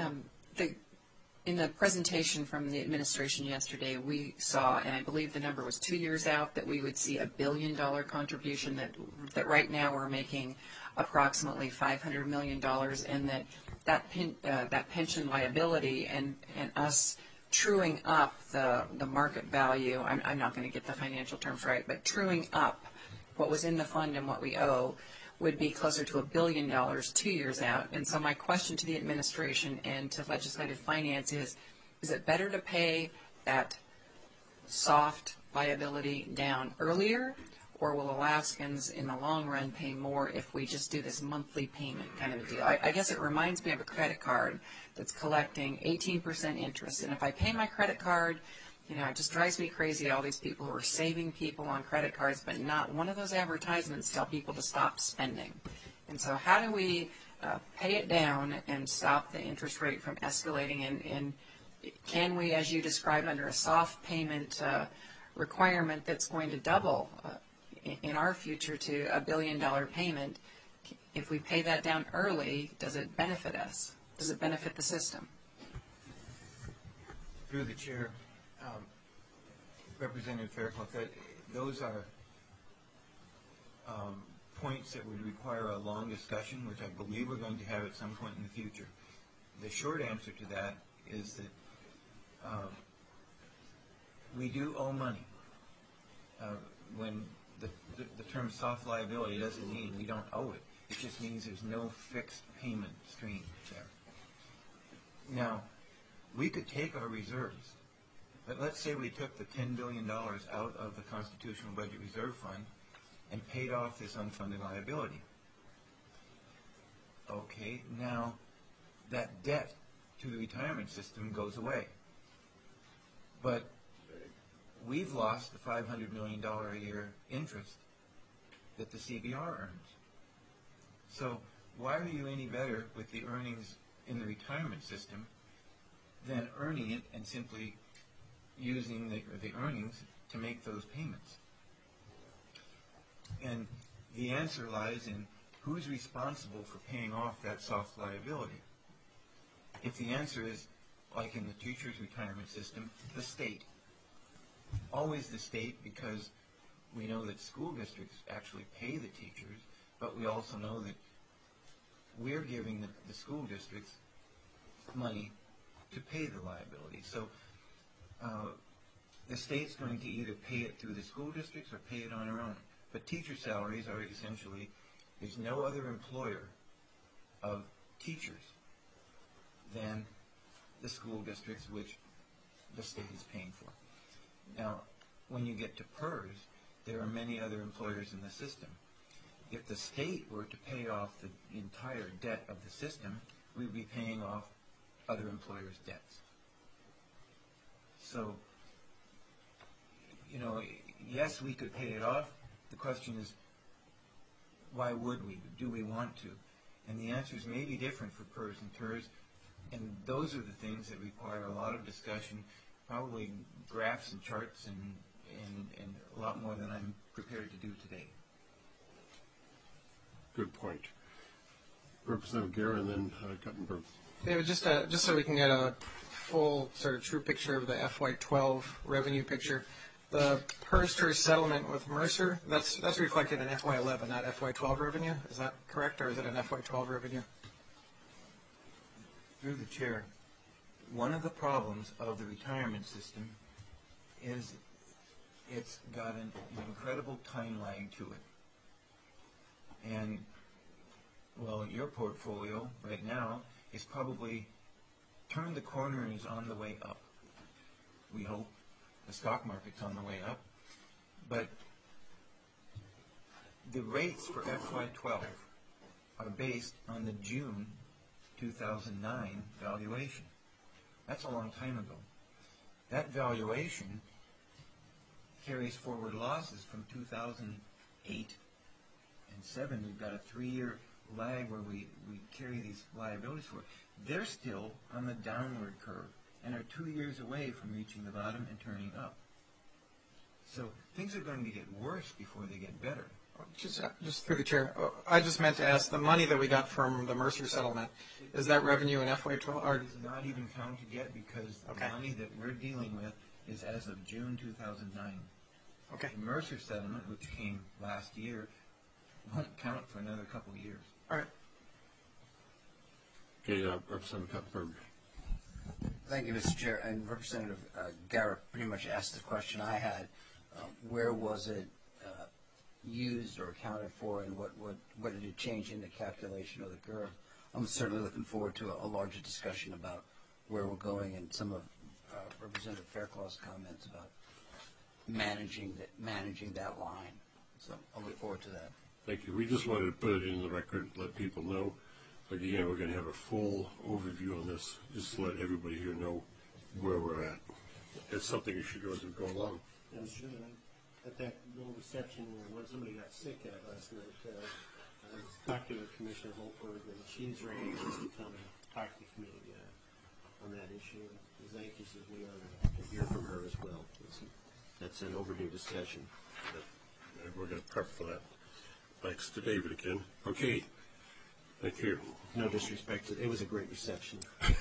In the presentation from the administration yesterday, we saw, and I believe the number was 2 years out, that we would see $1 billion contribution, that right now we're making approximately $500 million, and that pension liability and us truing up the market value, I'm not going to get the financial terms right, but truing up what was in the fund and what we owe would be closer to $1 billion 2 years out. And so my question to the administration and to legislative finance is it better to pay that soft liability down earlier, or will Alaskans in the long run pay more if we just do this monthly payment kind of a deal? I guess it reminds me of a credit card that's collecting 18% interest. And if I pay my credit card, it just drives me crazy, all these people who are saving people on credit cards, but not one of those advertisements tell people to stop spending. And so how do we pay it down and stop the interest rate from escalating? And can we, as you described, under a soft payment requirement that's going to double in our future to $1 billion payment, if we pay that down early, does it benefit us? Does it benefit the system? Through the chair, Representative Fairclough, those are points that would require a long discussion, which I believe we're going to have at some point in the future. The short answer to that is that we do owe money. When the term soft liability doesn't mean we don't owe it. It just means there's no fixed payment stream there. Now, we could take our reserves, but let's say we took the $10 billion out of the Constitutional Budget Reserve Fund and paid off this unfunded liability. Okay, now that debt to the retirement system goes away. But we've lost the $500 million a year interest that the CBR earns. So why are you any better with the earnings in the retirement system than earning it and simply using the earnings to make those payments? And the answer lies in who's responsible for paying off that soft liability. If the answer is, like in the teachers' retirement system, the state. Always the state, because we know that school districts actually pay the teachers, but we also know that we're giving the school districts money to pay the liability. So the state's going to either pay it through the school districts or pay it on their own. But teacher salaries are essentially, there's no other employer of teachers than the school districts, which the state is paying for. Now, when you get to PERS, there are many other employers in the system. If the state were to pay off the entire debt of the system, we'd be paying off other employers' debts. So, yes, we could pay it off. The question is, why would we? Do we want to? And the answers may be different for PERS and TERS, and those are the things that require a lot of discussion, probably graphs and charts and a lot more than I'm prepared to do today. Good point. Representative Guerra and then Guttenberg. David, just so we can get a full sort of true picture of the FY12 revenue picture, the PERS-TERS settlement with Mercer, that's reflected in FY11, not FY12 revenue. Is that correct, or is it an FY12 revenue? Through the chair, one of the problems of the retirement system is it's got an incredible time lag to it. And, well, your portfolio right now is probably turned the corner and is on the way up. We hope the stock market's on the way up. But the rates for FY12 are based on the June 2009 valuation. That's a long time ago. That valuation carries forward losses from 2008 and 7. We've got a 3-year lag where we carry these liabilities forward. They're still on the downward curve and are 2 years away from reaching the bottom and turning up. So things are going to get worse before they get better. Just through the chair, I just meant to ask, the money that we got from the Mercer settlement, is that revenue in FY12? Or It's not even counted yet because the money that we're dealing with is as of June 2009. Okay. The Mercer settlement, which came last year, won't count for another couple of years. All right. Okay, Representative Cuthbert. Thank you, Mr. Chair. And Representative Garrett pretty much asked the question I had. Where was it used or accounted for, and what did it change in the calculation of the curve? I'm certainly looking forward to a larger discussion about where we're going and some of Representative Fairclaw's comments about managing that line. So I'll look forward to that. Thank you. We just wanted to put it in the record, let people know. Like again, we're going to have a full overview on this, just to let everybody here know where we're at. It's something you should do as we go along. I'm sure at that little reception when somebody got sick at last night, I talked to Commissioner Holtberg, and she's ready to come and talk to the committee on that issue. As anxious as we are to hear from her as well. That's an overdue discussion. And we're going to prep for that. Thanks to David again. Okay. Thank you. No disrespect. It was a great reception.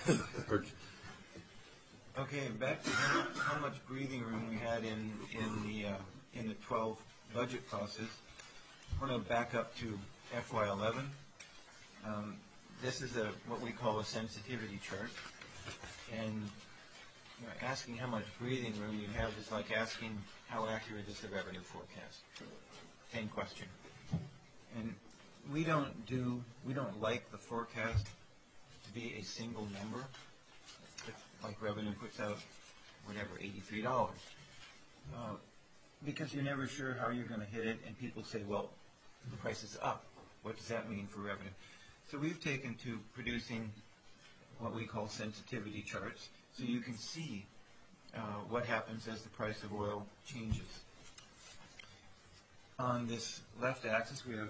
Okay, back to how much breathing room we had in the 12 budget process. We're going to back up to FY11. This is what we call a sensitivity chart, and asking how much breathing room you have is like asking how accurate is the revenue forecast. Same question. And we don't like the forecast to be a single number. Like revenue puts out whatever, $83, because you're never sure how you're going to hit it, and people say, well, the price is up. What does that mean for revenue? So we've taken to producing what we call sensitivity charts, so you can see what happens as the price of oil changes. On this left axis, we have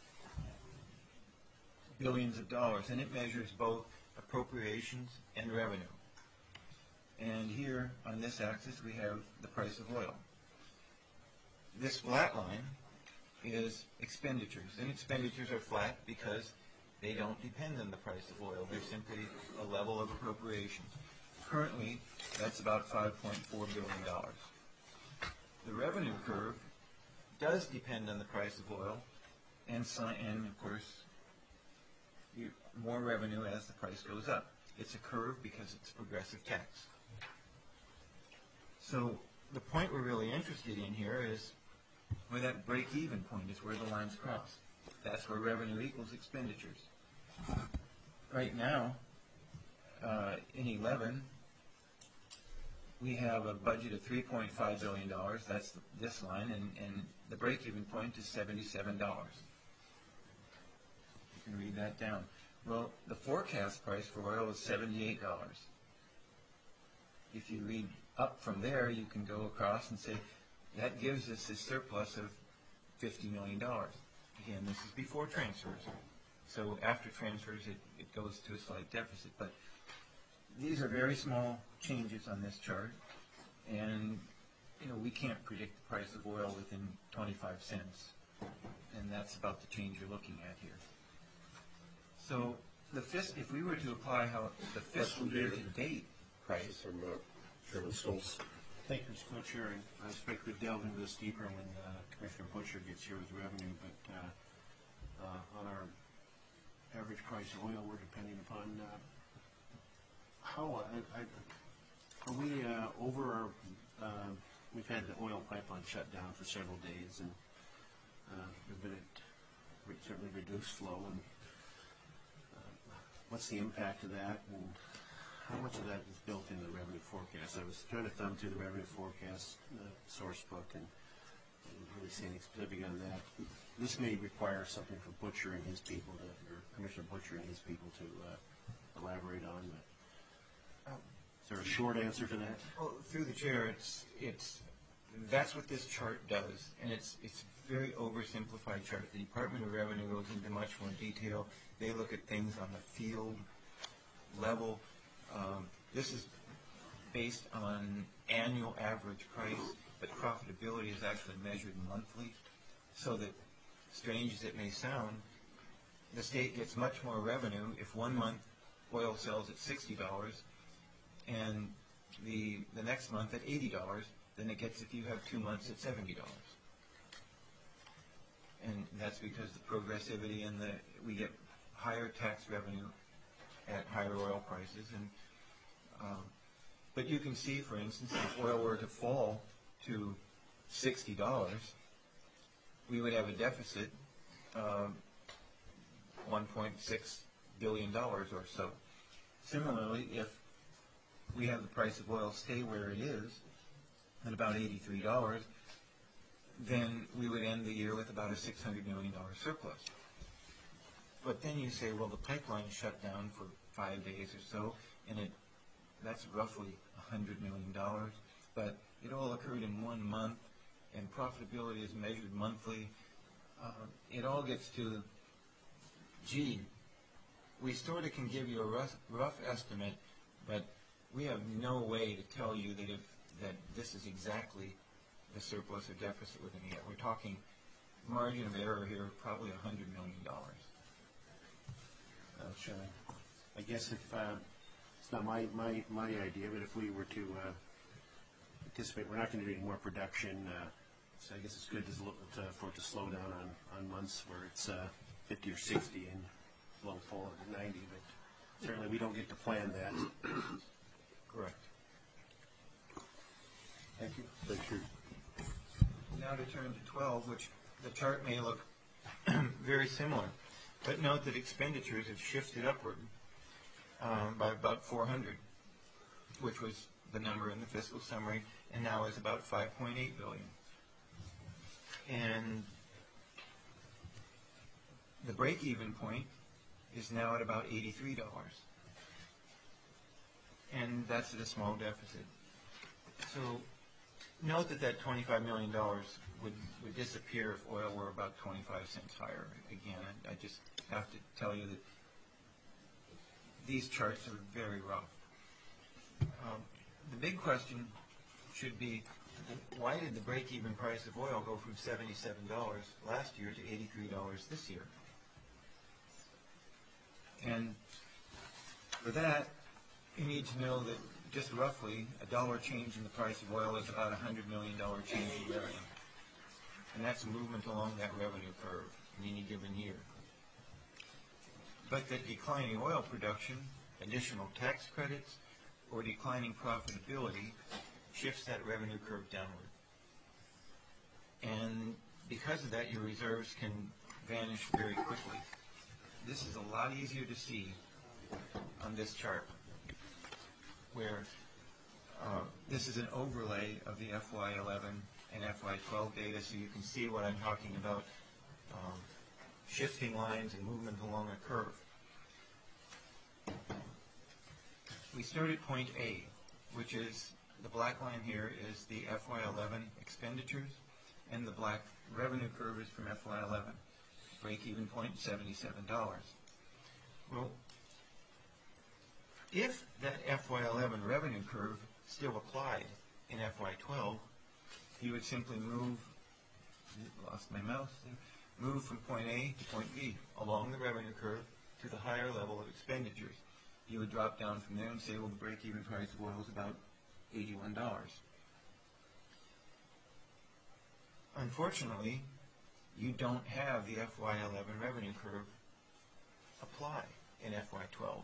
billions of dollars, and it measures both appropriations and revenue. And here on this axis we have the price of oil. This flat line is expenditures, and expenditures are flat because they don't depend on the price of oil. They're simply a level of appropriations. Currently, that's about $5.4 billion. The revenue curve does depend on the price of oil, and of course, more revenue as the price goes up. It's a curve because it's progressive tax. So the point we're really interested in here is where that break-even point is, where the lines cross. That's where revenue equals expenditures. Right now, in 11, we have a budget of $3.5 billion. That's this line, and the break-even point is $77. You can read that down. Well, the forecast price for oil is $78. If you read up from there, you can go across and say, that gives us a surplus of $50 million. Again, this is before transfers. So after transfers, it goes to a slight deficit. But these are very small changes on this chart. And, we can't predict the price of oil within 25 cents. And that's about the change you're looking at here. So if we were to apply the fiscal year-to-date price from Chairman Stoltz. Thank you, Mr. Co-Chair. And I expect we'll delve into this deeper when Commissioner Butcher gets here with revenue. But on our average price of oil, we're depending upon how are we over our. We've had the oil pipeline shut down for several days, and we've been certainly reduced flow, and what's the impact of that, and how much of that is built into the revenue forecast? I was trying to thumb through the revenue forecast, the source book, and didn't really see anything specific on that. This may require something for Butcher and his people, or Commissioner Butcher and his people to elaborate on. But is there a short answer to that? Well, through the chair, that's what this chart does, and it's a very oversimplified chart. The Department of Revenue goes into much more detail. They look at things on the field level. This is based on annual average price, but profitability is actually measured monthly, so that, strange as it may sound, the state gets much more revenue if 1 month oil sells at $60 and the next month at $80 than it gets if you have 2 months at $70. And that's because the progressivity and we get higher tax revenue at higher oil prices. And but you can see, for instance, if oil were to fall to $60, we would have a deficit of $1.6 billion or so. Similarly, if we have the price of oil stay where it is, at about $83, then we would end the year with about a $600 million surplus. But then you say, well, the pipeline shut down for 5 days or so, and that's roughly $100 million. But it all occurred in 1 month, and profitability is measured monthly. It all gets to, gee, we sort of can give you a rough estimate, but we have no way to tell you that this is exactly the surplus or deficit we're going to get. We're talking margin of error here of probably $100 million. I guess if it's not my idea, but if we were to anticipate we're not going to do any more production, so I guess it's good for it to slow down on months where it's 50 or 60 and low fall at 90. But certainly we don't get to plan that. Correct. Thank you. Thank you. Now to turn to 12, which the chart may look very similar, but note that expenditures have shifted upward by about 400, which was the number in the fiscal summary, and now is about 5.8 billion. And the break-even point is now at about $83, and that's at a small deficit. So note that $25 million would disappear if oil were about 25 cents higher. Again, I just have to tell you that these charts are very rough. The big question should be, why did the break-even price of oil go from $77 last year to $83 this year? And for that, you need to know that just roughly a $1 change in the price of oil is about $100 million change in revenue. And that's a movement along that revenue curve in any given year. But that declining oil production, additional tax credits, or declining profitability shifts that revenue curve downward. And because of that, your reserves can vanish very quickly. This is a lot easier to see on this chart, where this is an overlay of the FY11 and FY12 data, so you can see what I'm talking about, shifting lines and movement along a curve. We start at point A, which is, the black line here is the FY11 expenditures, and the black revenue curve is from FY11. Break-even point, $77. Well, if that FY11 revenue curve still applied in FY12, you would simply move from point A to point B along the revenue curve to the higher level of expenditures. You would drop down from there and say, well, the break-even price of oil is about $81. Unfortunately, you don't have the FY11 revenue curve apply in FY12.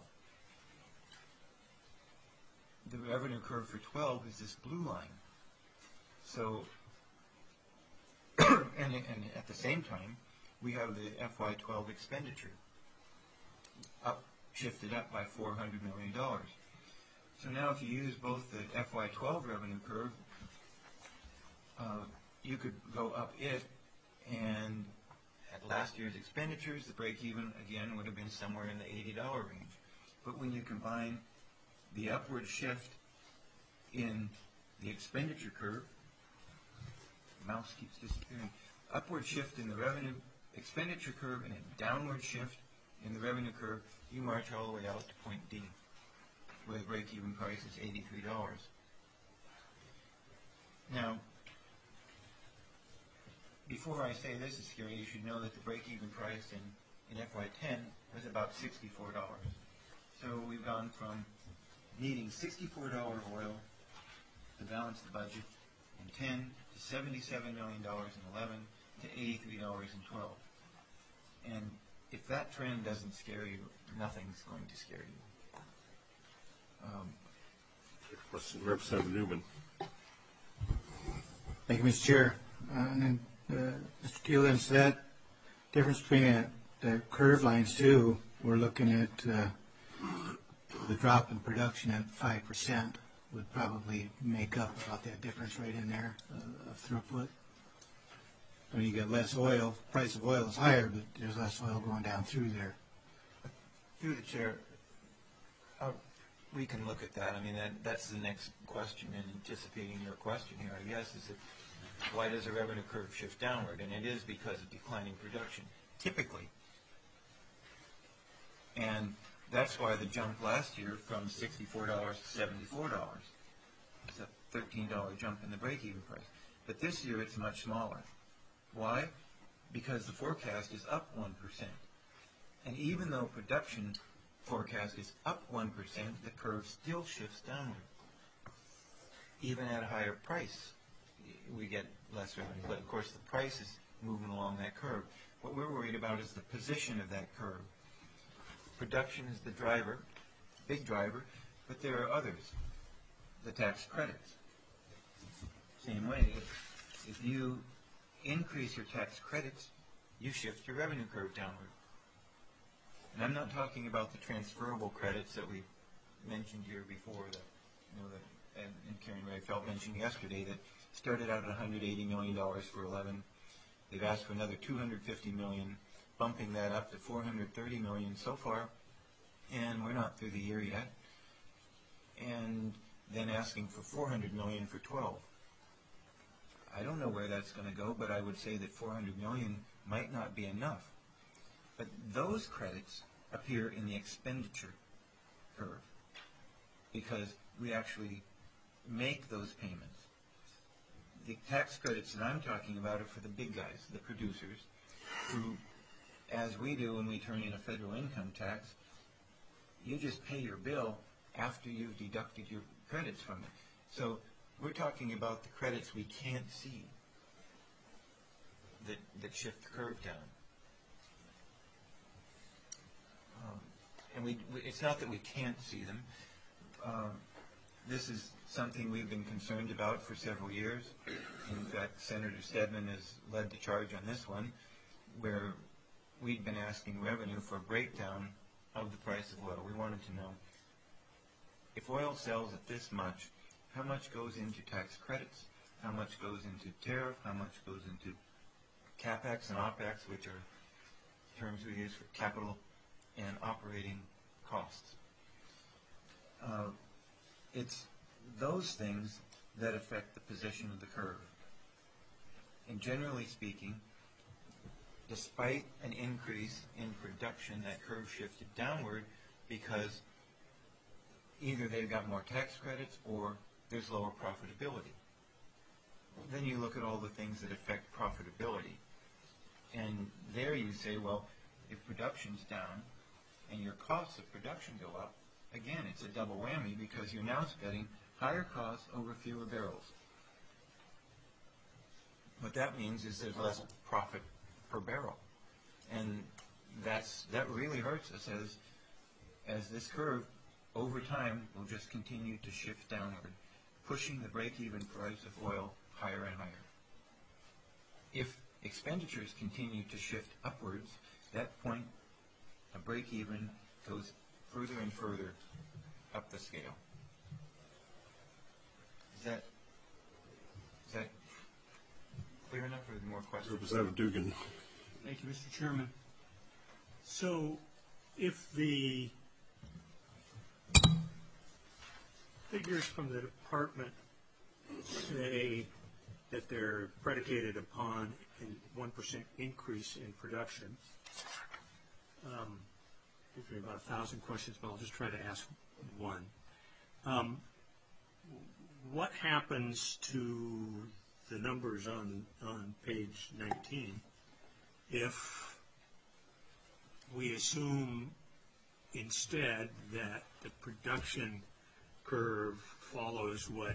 The revenue curve for 12 is this blue line. So, and at the same time, we have the FY12 expenditure shifted up by $400 million. So now if you use both the FY12 revenue curve, you could go up it, and at last year's expenditures, the break-even, again, would have been somewhere in the $80 range. But when you combine the upward shift in the expenditure curve, the mouse keeps disappearing, upward shift in the revenue expenditure curve and a downward shift in the revenue curve, you march all the way out to point D, where the break-even price is $83. Now, before I say this is scary, you should know that the break-even price in FY10 was about $64. So we've gone from needing $64 oil to balance the budget in 10 to $77 million in 11 to $83 in 12. And if that trend doesn't scare you, nothing's going to scare you. Question, Representative Newman. Thank you, Mr. Chair. And then, Mr. Keelan, so that difference between the curve lines too, we're looking at the drop in production at 5% would probably make up about that difference right in there of throughput. I mean, you get less oil, price of oil is higher, but there's less oil going down through there. Through the chair, we can look at that. I mean, that's the next question, and anticipating your question here, I guess, is that why does the revenue curve shift downward? And it is because of declining production, typically. And that's why the jump last year from $64 to $74 is a $13 jump in the break-even price. But this year it's much smaller. Why? Because the forecast is up 1%. And even though production forecast is up 1%, the curve still shifts downward. Even at a higher price, we get less revenue. But of course the price is moving along that curve. What we're worried about is the position of that curve. Production is the driver, big driver, but there are others. The tax credits. Same way, if you increase your tax credits, you shift your revenue curve downward. And I'm not talking about the transferable credits that we mentioned here before, and Karen Ray Felt mentioned yesterday, that started out at $180 million for 11. They've asked for another $250 million, bumping that up to $430 million so far, and we're not through the year yet. And then asking for $400 million for 12. I don't know where that's going to go, but I would say that $400 million might not be enough. But those credits appear in the expenditure curve because we actually make those payments. The tax credits that I'm talking about are for the big guys, the producers, who, as we do when we turn in a federal income tax, you just pay your bill after you've deducted your credits from it. So we're talking about the credits we can't see that shift the curve down. And it's not that we can't see them. This is something we've been concerned about for several years. In fact, Senator Stedman has led the charge on this one, where we'd been asking revenue for a breakdown of the price of oil. We wanted to know, if oil sells at this much, how much goes into tax credits? How much goes into tariff? How much goes into CapEx and OpEx, which are terms we use for capital and operating costs? It's those things that affect the position of the curve. And generally speaking, despite an increase in production, that curve shifted downward because either they've got more tax credits or there's lower profitability. Then you look at all the things that affect profitability. And there you say, well, if production's down and your costs of production go up, again, it's a double whammy because you're now spending higher costs over fewer barrels. What that means is there's less profit per barrel. And that really hurts us as this curve over time will just continue to shift downward, pushing the break-even price of oil higher and higher. If expenditures continue to shift upwards, that point, a break even, goes further and further up the scale. Is that clear enough, or more questions? Representative Dugan. Thank you, Mr. Chairman. So if the figures from the department say that they're predicated upon a 1% increase in production, there's about 1,000 questions, but I'll just try to ask one. What happens to the numbers on page 19 if we assume instead that the production curve follows what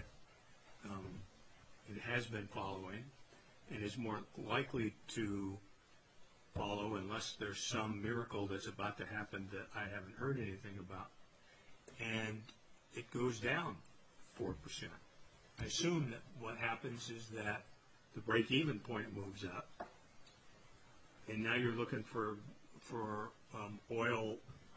it has been following and is more likely to follow unless there's some miracle that's about to happen that I haven't heard anything about, and it goes down 4%. I assume that what happens is that the break-even point moves up, and now you're looking for oil,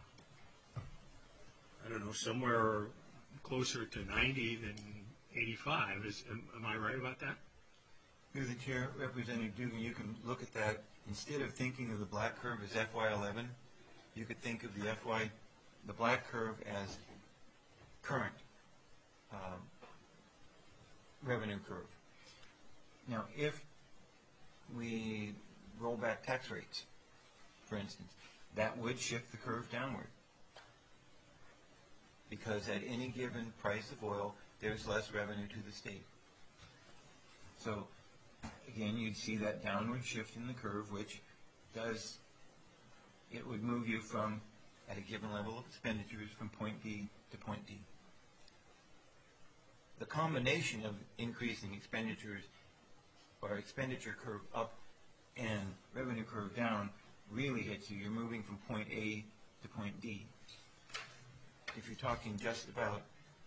I don't know, somewhere closer to 90 than 85. Am I right about that? Through the chair, Representative Dugan, you can look at that. Instead of thinking of the black curve as FY11, you could think of the black curve as current revenue curve. Now, if we roll back tax rates, for instance, that would shift the curve downward, because at any given price of oil, there's less revenue to the state. So, again, you'd see that downward shift in the curve, which it would move you from, at a given level of expenditures, from point B to point D. The combination of increasing expenditures, or expenditure curve up and revenue curve down, really hits you. You're moving from point A to point D. If you're talking just about,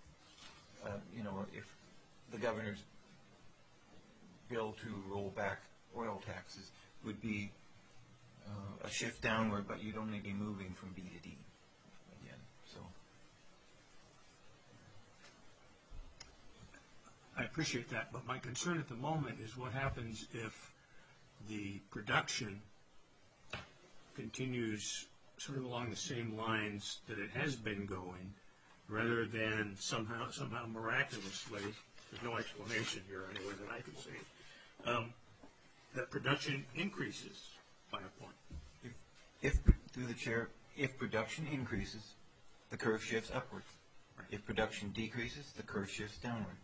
if the governor's bill to roll back oil taxes would be a shift downward, but you'd only be moving from B to D again. So I appreciate that, but my concern at the moment is what happens if the production continues sort of along the same lines that it has been going, rather than somehow miraculously, there's no explanation here anyway that I can see, that production increases by a point. if through the chair, if production increases, the curve shifts upward. Right. If production decreases, the curve shifts downward.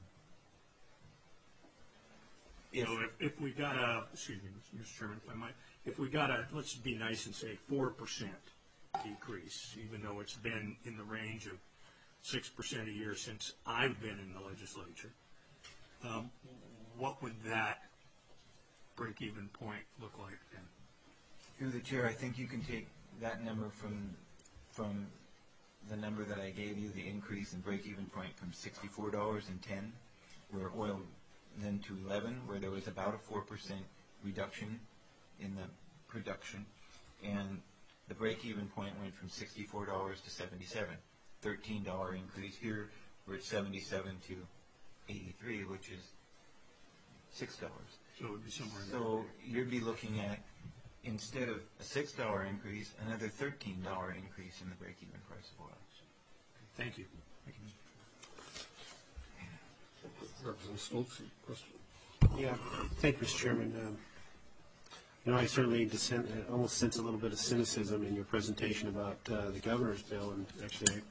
If we got excuse me, Mr. Chairman, if I might, if we got let's be nice and say 4% decrease, even though it's been in the range of 6% a year since I've been in the legislature, what would that break-even point look like then? Through the chair, I think you can take that number from the number that I gave you, the increase in break-even point from $64.10, where oil then to 11, where there was about a 4% reduction in the production, and the break-even point went from $64 to 77, $13 increase. Here we're at 77 to 83, which is $6. So it would be somewhere in So you'd be looking at, instead of a $6 increase, another $13 increase in the break-even price of oil. Thank you. Representative Stoltz, question. Yeah, thank you, Mr. Chairman. I certainly almost sense a little bit of cynicism in your presentation about the governor's bill, and actually,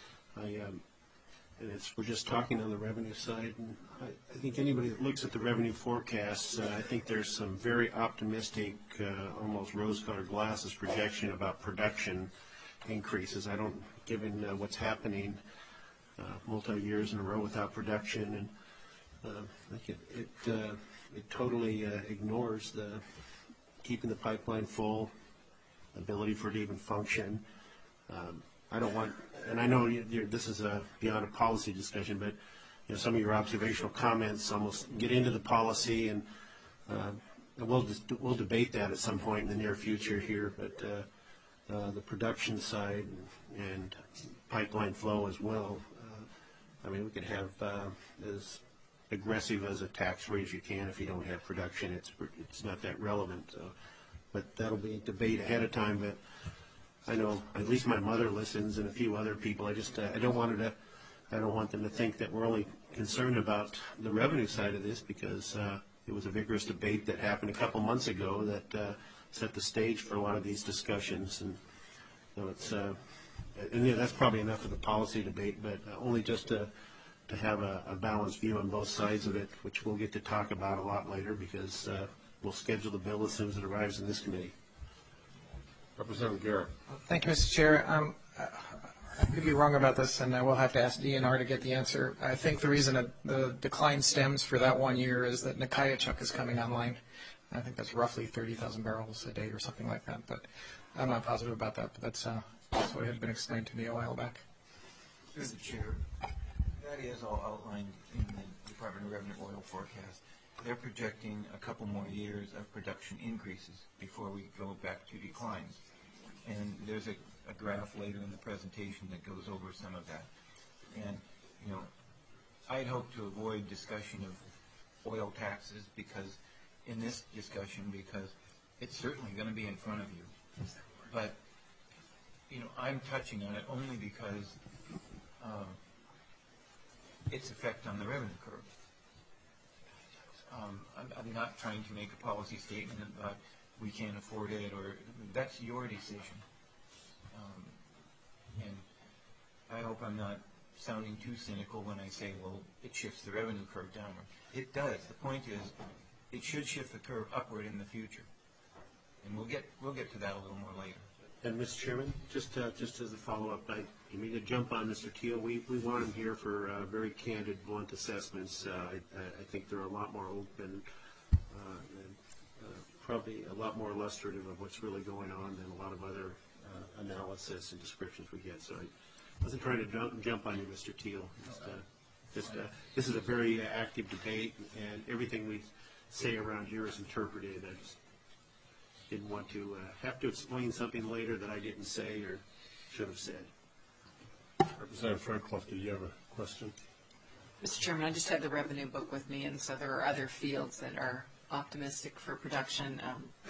we're just talking on the revenue side, and I think anybody that looks at the revenue forecasts, I think there's some very optimistic, almost rose-colored glasses projection about production increases. Given what's happening multi-years in a row without production, and I think it totally ignores the keeping the pipeline full, ability for it to even function. I don't want, and I know this is beyond a policy discussion, but some of your observational comments almost get into the policy, and we'll debate that at some point in the near future here, but the production side and pipeline flow as well. I mean, we could have as aggressive as a tax rate as you can. If you don't have production, it's not that relevant. So, but that'll be debate ahead of time. But I know at least my mother listens and a few other people. I don't want them to think that we're only concerned about the revenue side of this, because it was a vigorous debate that happened a couple months ago that set the stage for a lot of these discussions. And so it's and yeah, that's probably enough of the policy debate, but only just to have a balanced view on both sides of it, which we'll get to talk about a lot later, because we'll schedule the bill as soon as it arrives in this committee. Representative Garrett. Thank you, Mr. Chair. I could be wrong about this, and I will have to ask DNR to get the answer. I think the reason that the decline stems for that 1 year is that Nikiachuk is coming online. I think that's roughly 30,000 barrels a day or something like that, but I'm not positive about that. But that's what had been explained to me a while back. Mr. Chair, that is all outlined in the Department of Revenue oil forecast. They're projecting a couple more years of production increases before we go back to declines. And there's a graph later in the presentation that goes over some of that. And, you know, I'd hope to avoid discussion of oil taxes in this discussion, because it's certainly going to be in front of you. But, you know, I'm touching on it only because its effect on the revenue curve. I'm not trying to make a policy statement about we can't afford it, or that's your decision. And I hope I'm not sounding too cynical when I say, well, it shifts the revenue curve downward. It does. The point is, it should shift the curve upward in the future. And we'll get to that a little more later. And Mr. Chairman, just as a follow-up, I mean to jump on Mr. Teal. We want him here for very candid, blunt assessments. I think they're a lot more open and probably a lot more illustrative of what's really going on than a lot of other analysis and descriptions we get. So I wasn't trying to jump on you, Mr. Teal. This is a very active debate, and everything we say around here is interpreted. I just didn't want to have to explain something later that I didn't say or should have said. Representative Fairclough, do you have a question? Mr. Chairman, I just have the revenue book with me, and so there are other fields that are optimistic for production.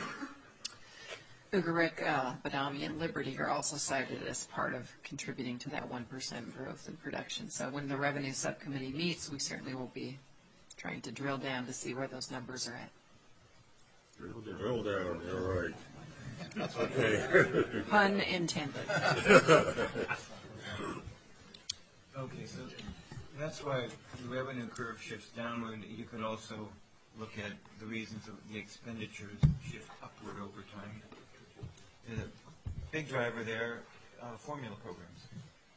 Ugarik, Badami, and Liberty are also cited as part of contributing to that 1% growth in production. So when the revenue subcommittee meets, we certainly will be trying to drill down to see where those numbers are at. Drill down, you're right. Okay. Pun intended. Okay, so that's why the revenue curve shifts downward. You could also look at the reasons of the expenditures shift upward over time. The big driver there, formula programs.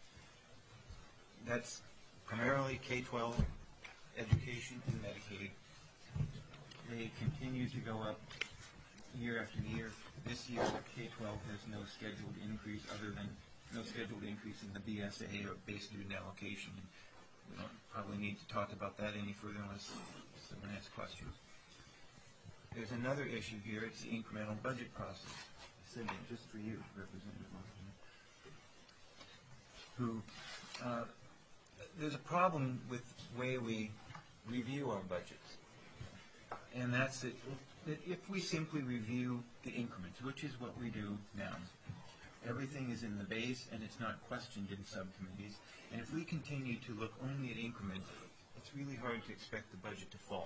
That's primarily K-12 education and Medicaid. They continue to go up year after year. This year, K-12 has no scheduled increase other than no scheduled increase in the BSA or base student allocation. We don't probably need to talk about that any further unless someone asks questions. There's another issue here. It's the incremental budget process. Cindy, just for you, Representative Martin, there's a problem with the way we review our budgets. And that's that if we simply review the increments, which is what we do now, everything is in the base and it's not questioned in subcommittees. And if we continue to look only at increments, it's really hard to expect the budget to fall.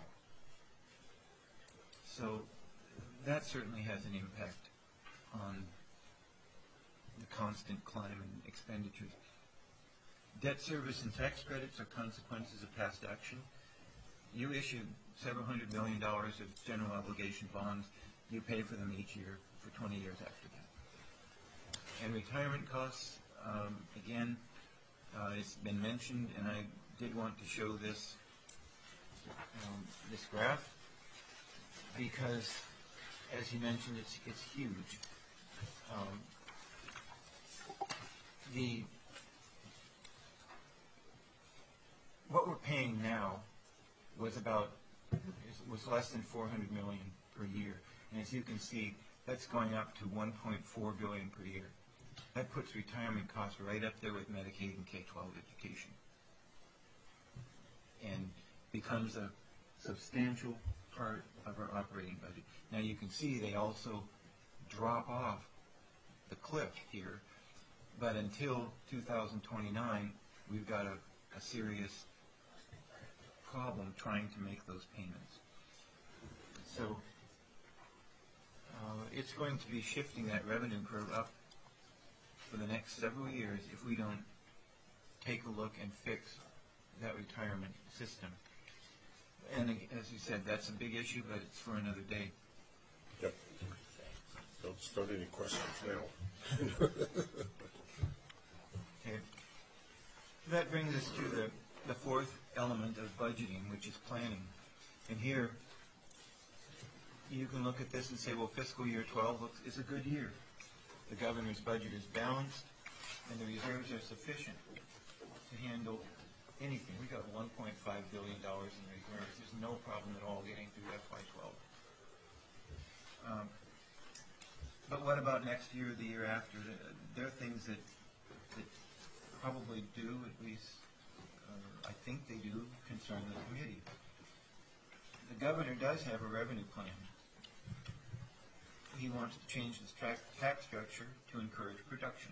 So that certainly has an impact on the constant climb in expenditures. Debt service and tax credits are consequences of past action. You issued several $100 million of general obligation bonds. You pay for them each year for 20 years after that. And retirement costs, again, it's been mentioned, and I did want to show this this graph because, as you mentioned, it's huge. What we're paying now was less than $400 million per year. And as you can see, that's going up to $1.4 billion per year. That puts retirement costs right up there with Medicaid and K-12 education, and becomes a substantial part of our operating budget. Now you can see they also drop off the cliff here, but until 2029, we've got a serious problem trying to make those payments. So it's going to be shifting that revenue curve up for the next several years if we don't take a look and fix that retirement system. And as you said, that's a big issue, but it's for another day. Yep. Don't start any questions now. Okay. That brings us to the fourth element of budgeting, which is planning. And here, you can look at this and say, well, fiscal year 12 is a good year. The governor's budget is balanced, and the reserves are sufficient to handle anything. We got $1.5 billion in reserves. There's no problem at all getting through FY12. But what about next year, the year after? There are things that probably do, at least I think they do, concern the committee. The governor does have a revenue plan. He wants to change the tax structure to encourage production.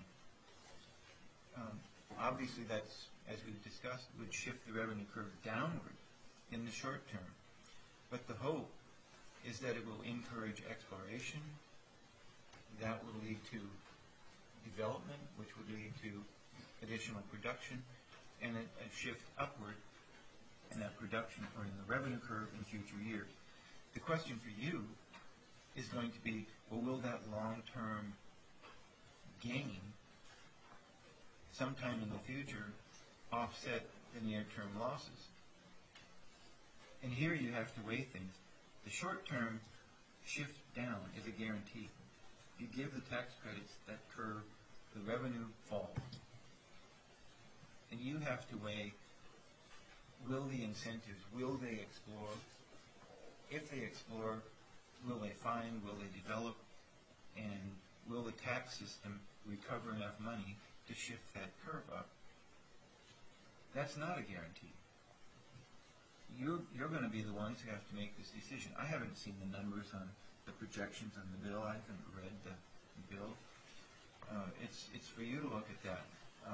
Obviously, that's, as we've discussed, would shift the revenue curve downward in the short term. But the hope is that it will encourage exploration. That will lead to development, which would lead to additional production, and a shift upward in that production or in the revenue curve in future years. The question for you is going to be, well, will that long-term gain sometime in the future offset the near-term losses? And here you have to weigh things. The short-term shift down is a guarantee. If you give the tax credits, that curve, the revenue falls. And you have to weigh, will the incentives, will they explore? If they explore, will they find, will they develop, and will the tax system recover enough money to shift that curve up? That's not a guarantee. You're going to be the ones who have to make this decision. I haven't seen the numbers on the projections on the bill. I haven't read the bill. It's for you to look at that.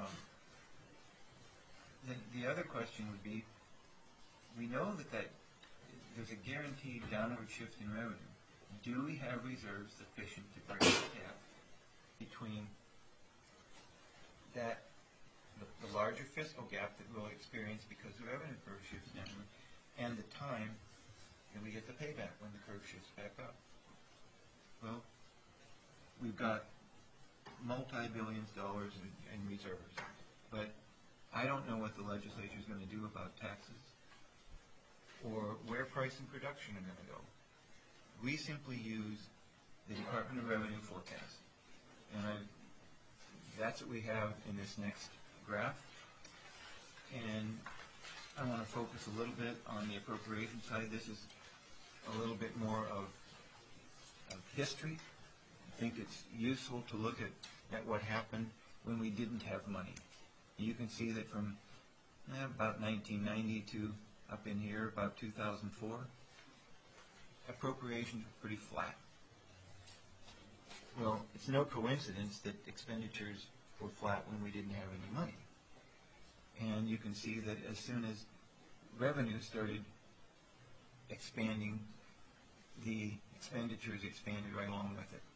The other question would be, we know that there's a guaranteed downward shift in revenue. Do we have reserves sufficient to bridge the gap between that, the larger fiscal gap that we'll experience because the revenue curve shifts downward, and the time that we get the payback when the curve shifts back up? Well, we've got multi-billions of dollars in reserves, but I don't know what the legislature is going to do about taxes or where price and production are going to go. We simply use the Department of Revenue forecast, and that's what we have in this next graph. And I want to focus a little bit on the appropriation side. This is a little bit more of history. I think it's useful to look at what happened when we didn't have money. You can see that from about 1990 to up in here, about 2004, appropriations were pretty flat. Well, it's no coincidence that expenditures were flat when we didn't have any money. And you can see that as soon as revenue started expanding, the expenditures expanded right along with it.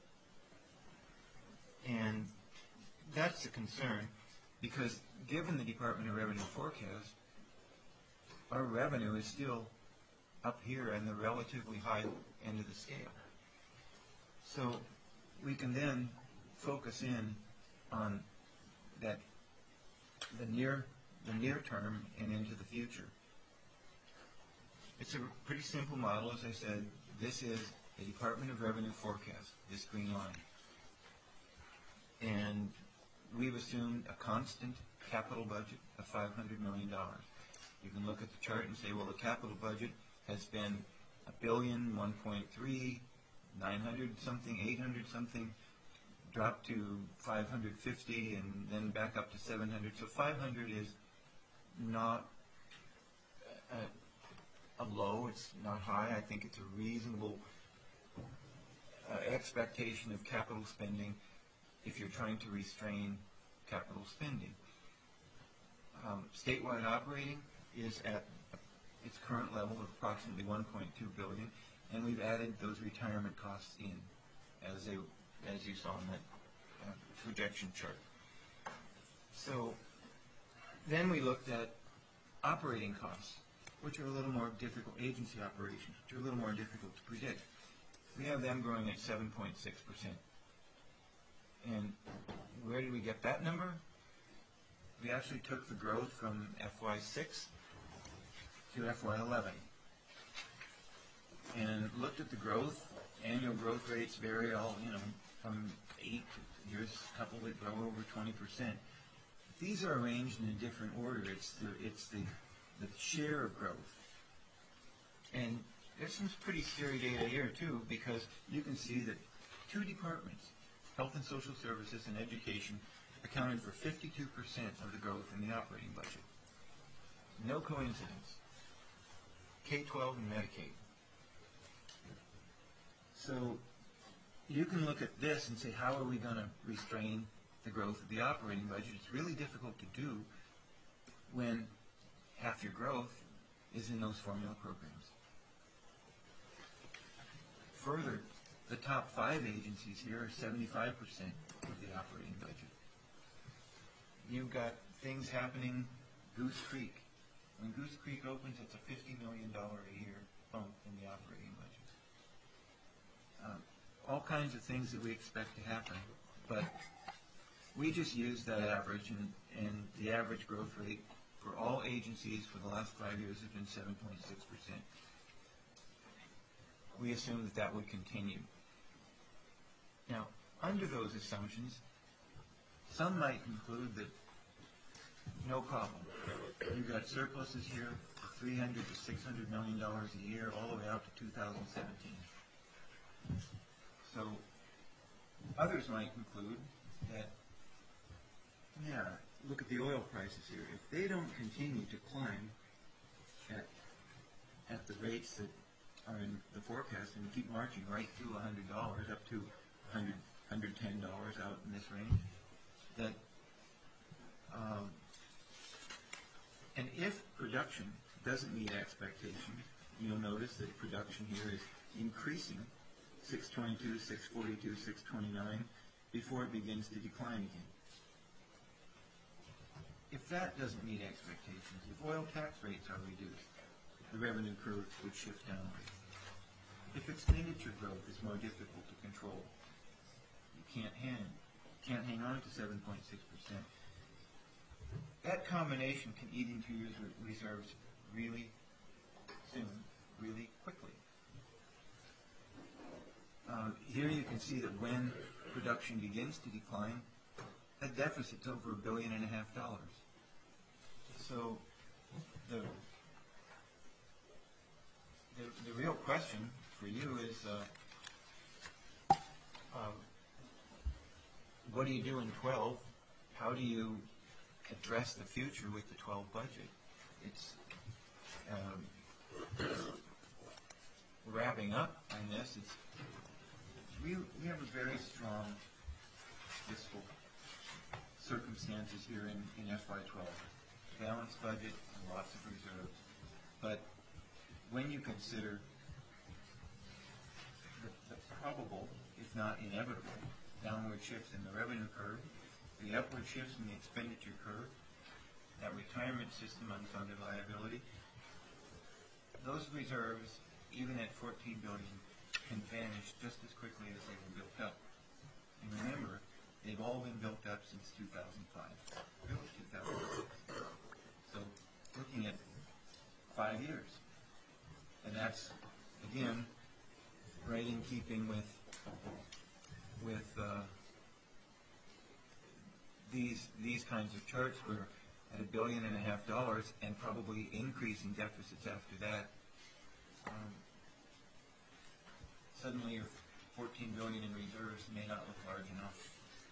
And that's a concern, because given the Department of Revenue forecast, our revenue is still up here in the relatively high end of the scale. So we can then focus in on that, the near term and into the future. It's a pretty simple model, as I said. This is the Department of Revenue forecast, this green line. And we've assumed a constant capital budget of $500 million. You can look at the chart and say, well, the capital budget has been billion, 1.3, 900 something, 800 something, dropped to 550, and then back up to 700. So 500 is not a low, it's not high. I think it's a reasonable expectation of capital spending if you're trying to restrain capital spending. Statewide operating is at its current level of approximately 1.2 billion, and we've added those retirement costs in as you saw in that projection chart. So then we looked at operating costs, which are a little more difficult, agency operations, which are a little more difficult to predict. We have them growing at 7.6%. And where did we get that number? We actually took the growth from FY6 to FY11 and looked at the growth. Annual growth rates vary all, from 8 years, a couple that grow over 20%. These are arranged in a different order. It's the share of growth. And there's some pretty scary data here too, because you can see that two departments, Health and Social Services and Education, accounted for 52% of the growth in the operating budget. No coincidence. K-12 and Medicaid. So you can look at this and say, how are we going to restrain the growth of the operating budget? It's really difficult to do when half your growth is in those formula programs. Further, the top 5 agencies here are 75% of the operating budget. You've got things happening. Goose Creek. When Goose Creek opens, it's a $50 million a year bump in the operating budget. All kinds of things that we expect to happen, but we just use that average, and the average growth rate for all agencies for the last 5 years has been 7.6%. We assume that would continue. Now, under those assumptions, some might conclude that no problem. You've got surpluses here of $300 to $600 million a year, all the way out to 2017. So others might conclude that, look at the oil prices here. If they don't continue to climb at the rates that are in the forecast and keep marching right to $100, up to $110 out in this range, that and if production doesn't meet expectations, you'll notice that production here is increasing, 622, 642, 629, before it begins to decline again. If that doesn't meet expectations, if oil tax rates are reduced, the revenue curve would shift downward. If expenditure growth is more difficult to control, you can't hang on to 7.6%. That combination can eat into your reserves really soon, really quickly. Here you can see that when production begins to decline, that deficit's over $1.5 billion. So the real question for you is, what do you do in 12? How do you address the future with the 12 budget? It's wrapping up on this. We have a very strong fiscal circumstances here in FY12. Balanced budget and lots of reserves. But when you consider the probable, if not inevitable, downward shifts in the revenue curve, the upward shifts in the expenditure curve, that retirement system unfunded liability, those reserves, even at $14 billion, can vanish just as quickly as they were built up. And remember, they've all been built up since 2005. Really, 2006. So, looking at 5 years. And that's, again, right in keeping with these kinds of charts. We're at $1.5 billion and probably increasing deficits after that. suddenly your 14 billion in reserves may not look large enough.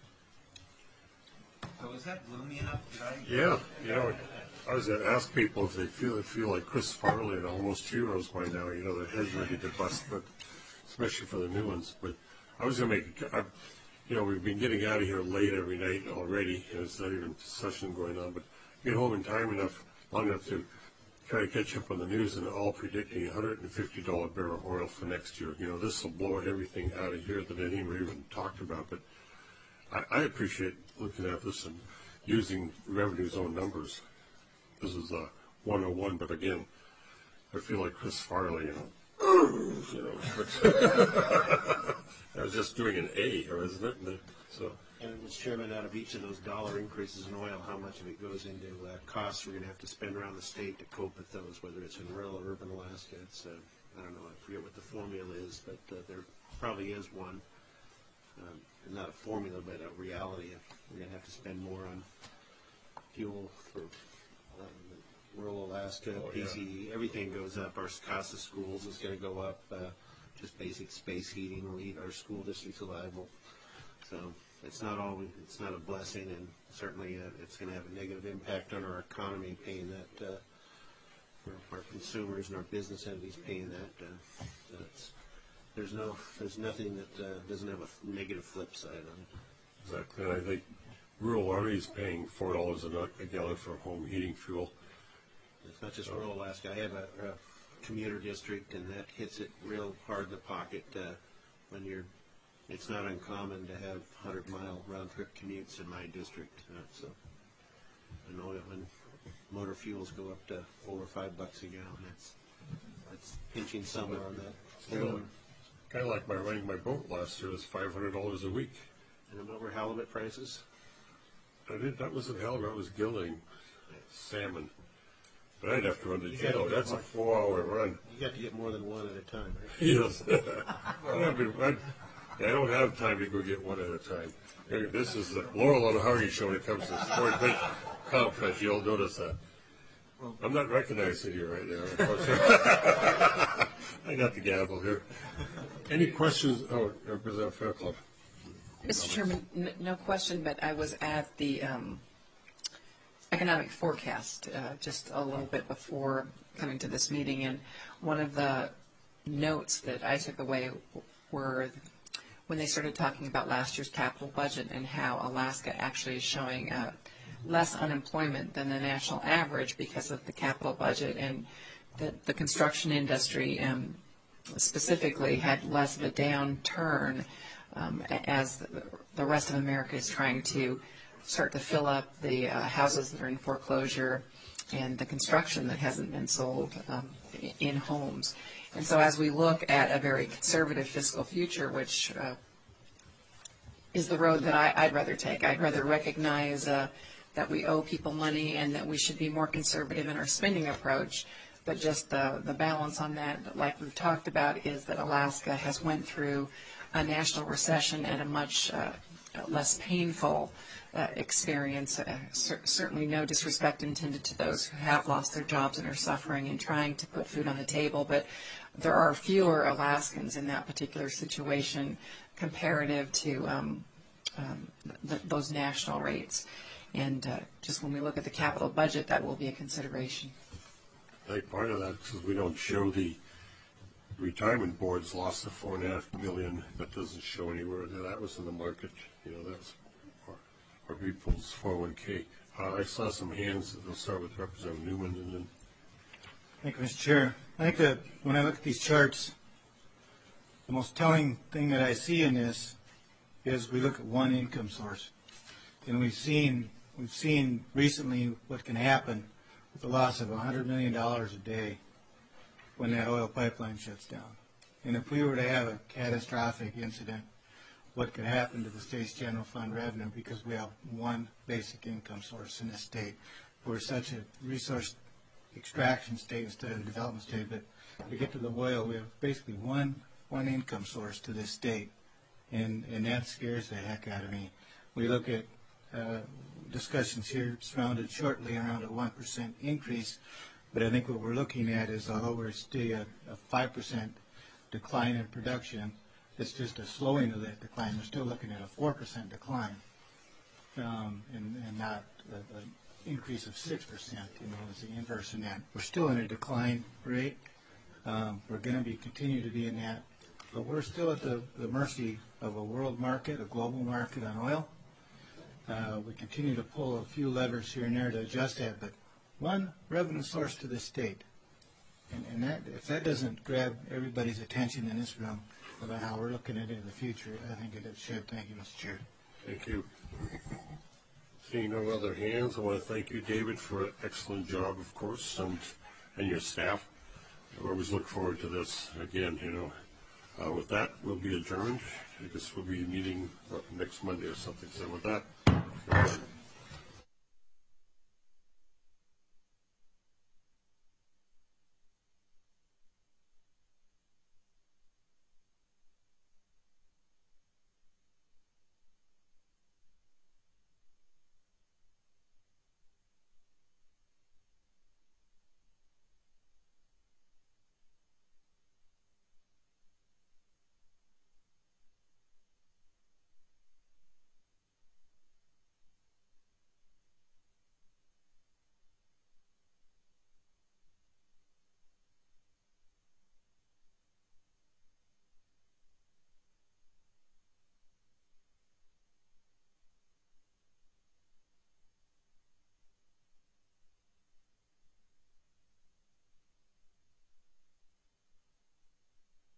So is that gloomy enough? Yeah, I was going to ask people if they feel like Chris Farley and Almost Heroes by now. Their heads ready to bust, but especially for the new ones. But I was going to make. We've been getting out of here late every night already, and it's not even session going on. But get home in long enough to try to catch up on the news, and all predicting $150 barrel oil for next year. This will blow everything out of here that anyone even talked about. But I appreciate looking at this and using revenue's own numbers. This is 101, but again, I feel like Chris Farley, but I was just doing an A, isn't it? And Mr. Chairman, out of each of those dollar increases in oil, how much of it goes into costs we're going to have to spend around the state to cope with those, whether it's in rural or urban Alaska? It's, I don't know, I forget what the formula is, but there probably is one. Not a formula, but a reality. We're going to have to spend more on fuel for rural Alaska, PCE. Everything goes up. Our cost of schools is going to go up. Just basic space heating will eat our school districts alive. So it's not a blessing, and certainly it's going to have a negative impact on our economy, paying that for our consumers and our business entities paying that. There's nothing that doesn't have a negative flip side on it. Exactly. And I think rural Army is paying $4 a gallon for home heating fuel. It's not just rural Alaska. I have a commuter district, and that hits it real hard in the pocket when it's not uncommon to have 100-mile round-trip commutes in my district. And oil and motor fuels go up to $4 or $5 a gallon. That's pinching somewhere on that. Kind of like running my boat last year was $500 a week. And what were halibut prices? That wasn't halibut, that was gilling salmon. But I'd have to run to jail. That's a 4-hour run. You got to get more than one at a time, right? Yes. I don't have time to go get one at a time. This is the Laurel and Hardy show when it comes to sport fish, comp fish. You'll notice that. I'm not recognizing you right there. I got the gavel here. Any questions? Oh, Representative Fairclough. Mr. Chairman, no question, but I was at the economic forecast just a little bit before coming to this meeting, and one of the notes that I took away were when they started talking about last year's capital budget and how Alaska actually is showing less unemployment than the national average because of the capital budget, and that the construction industry specifically had less of a downturn as the rest of America is trying to start to fill up the houses that are in foreclosure and the construction that hasn't been sold in homes. And so as we look at a very conservative fiscal future, which is the road that I'd rather take, I'd rather recognize that we owe people money and that we should be more conservative in our spending approach. But just the balance on that, like we've talked about, is that Alaska has went through a national recession at a much less painful experience. Certainly no disrespect intended to those who have lost their jobs and are suffering and trying to put food on the table, but there are fewer Alaskans in that particular situation comparative to those national rates. And just when we look at the capital budget, that will be a consideration. I think part of that is because we don't show the retirement board's lost the $4.5 million. That doesn't show anywhere. That was in the market. That's our people's 401k. I saw some hands. We'll start with Representative Newman, and then. Thank you, Mr. Chair. I think that when I look at these charts, the most telling thing that I see in this is we look at one income source, and we've seen recently what can happen with the loss of $100 million a day when that oil pipeline shuts down. And if we were to have a catastrophic incident, what could happen to the state's general fund revenue, because we have one basic income source in this state. We're such a resource extraction state instead of a development state, but to get to the oil, we have basically one income source to this state, and that scares the heck out of me. We look at discussions here surrounded shortly around a 1% increase, but I think what we're looking at is, although we're still a 5% decline in production, it's just a slowing of that decline. We're still looking at a 4% decline, and not an increase of 6%. Is the inverse in that. We're still in a decline rate. We're going to continue to be in that, but we're still at the mercy of a world market, a global market on oil. We continue to pull a few levers here and there to adjust that, but one revenue source to the state. And that, if that doesn't grab everybody's attention in this room about how we're looking at it in the future, I think it should. Thank you, Mr. Chair. Thank you. Seeing no other hands, I want to thank you, David, for an excellent job, of course, and your staff. I always look forward to this again, With that, we'll be adjourned. I guess we'll be meeting next Monday or something. So with that,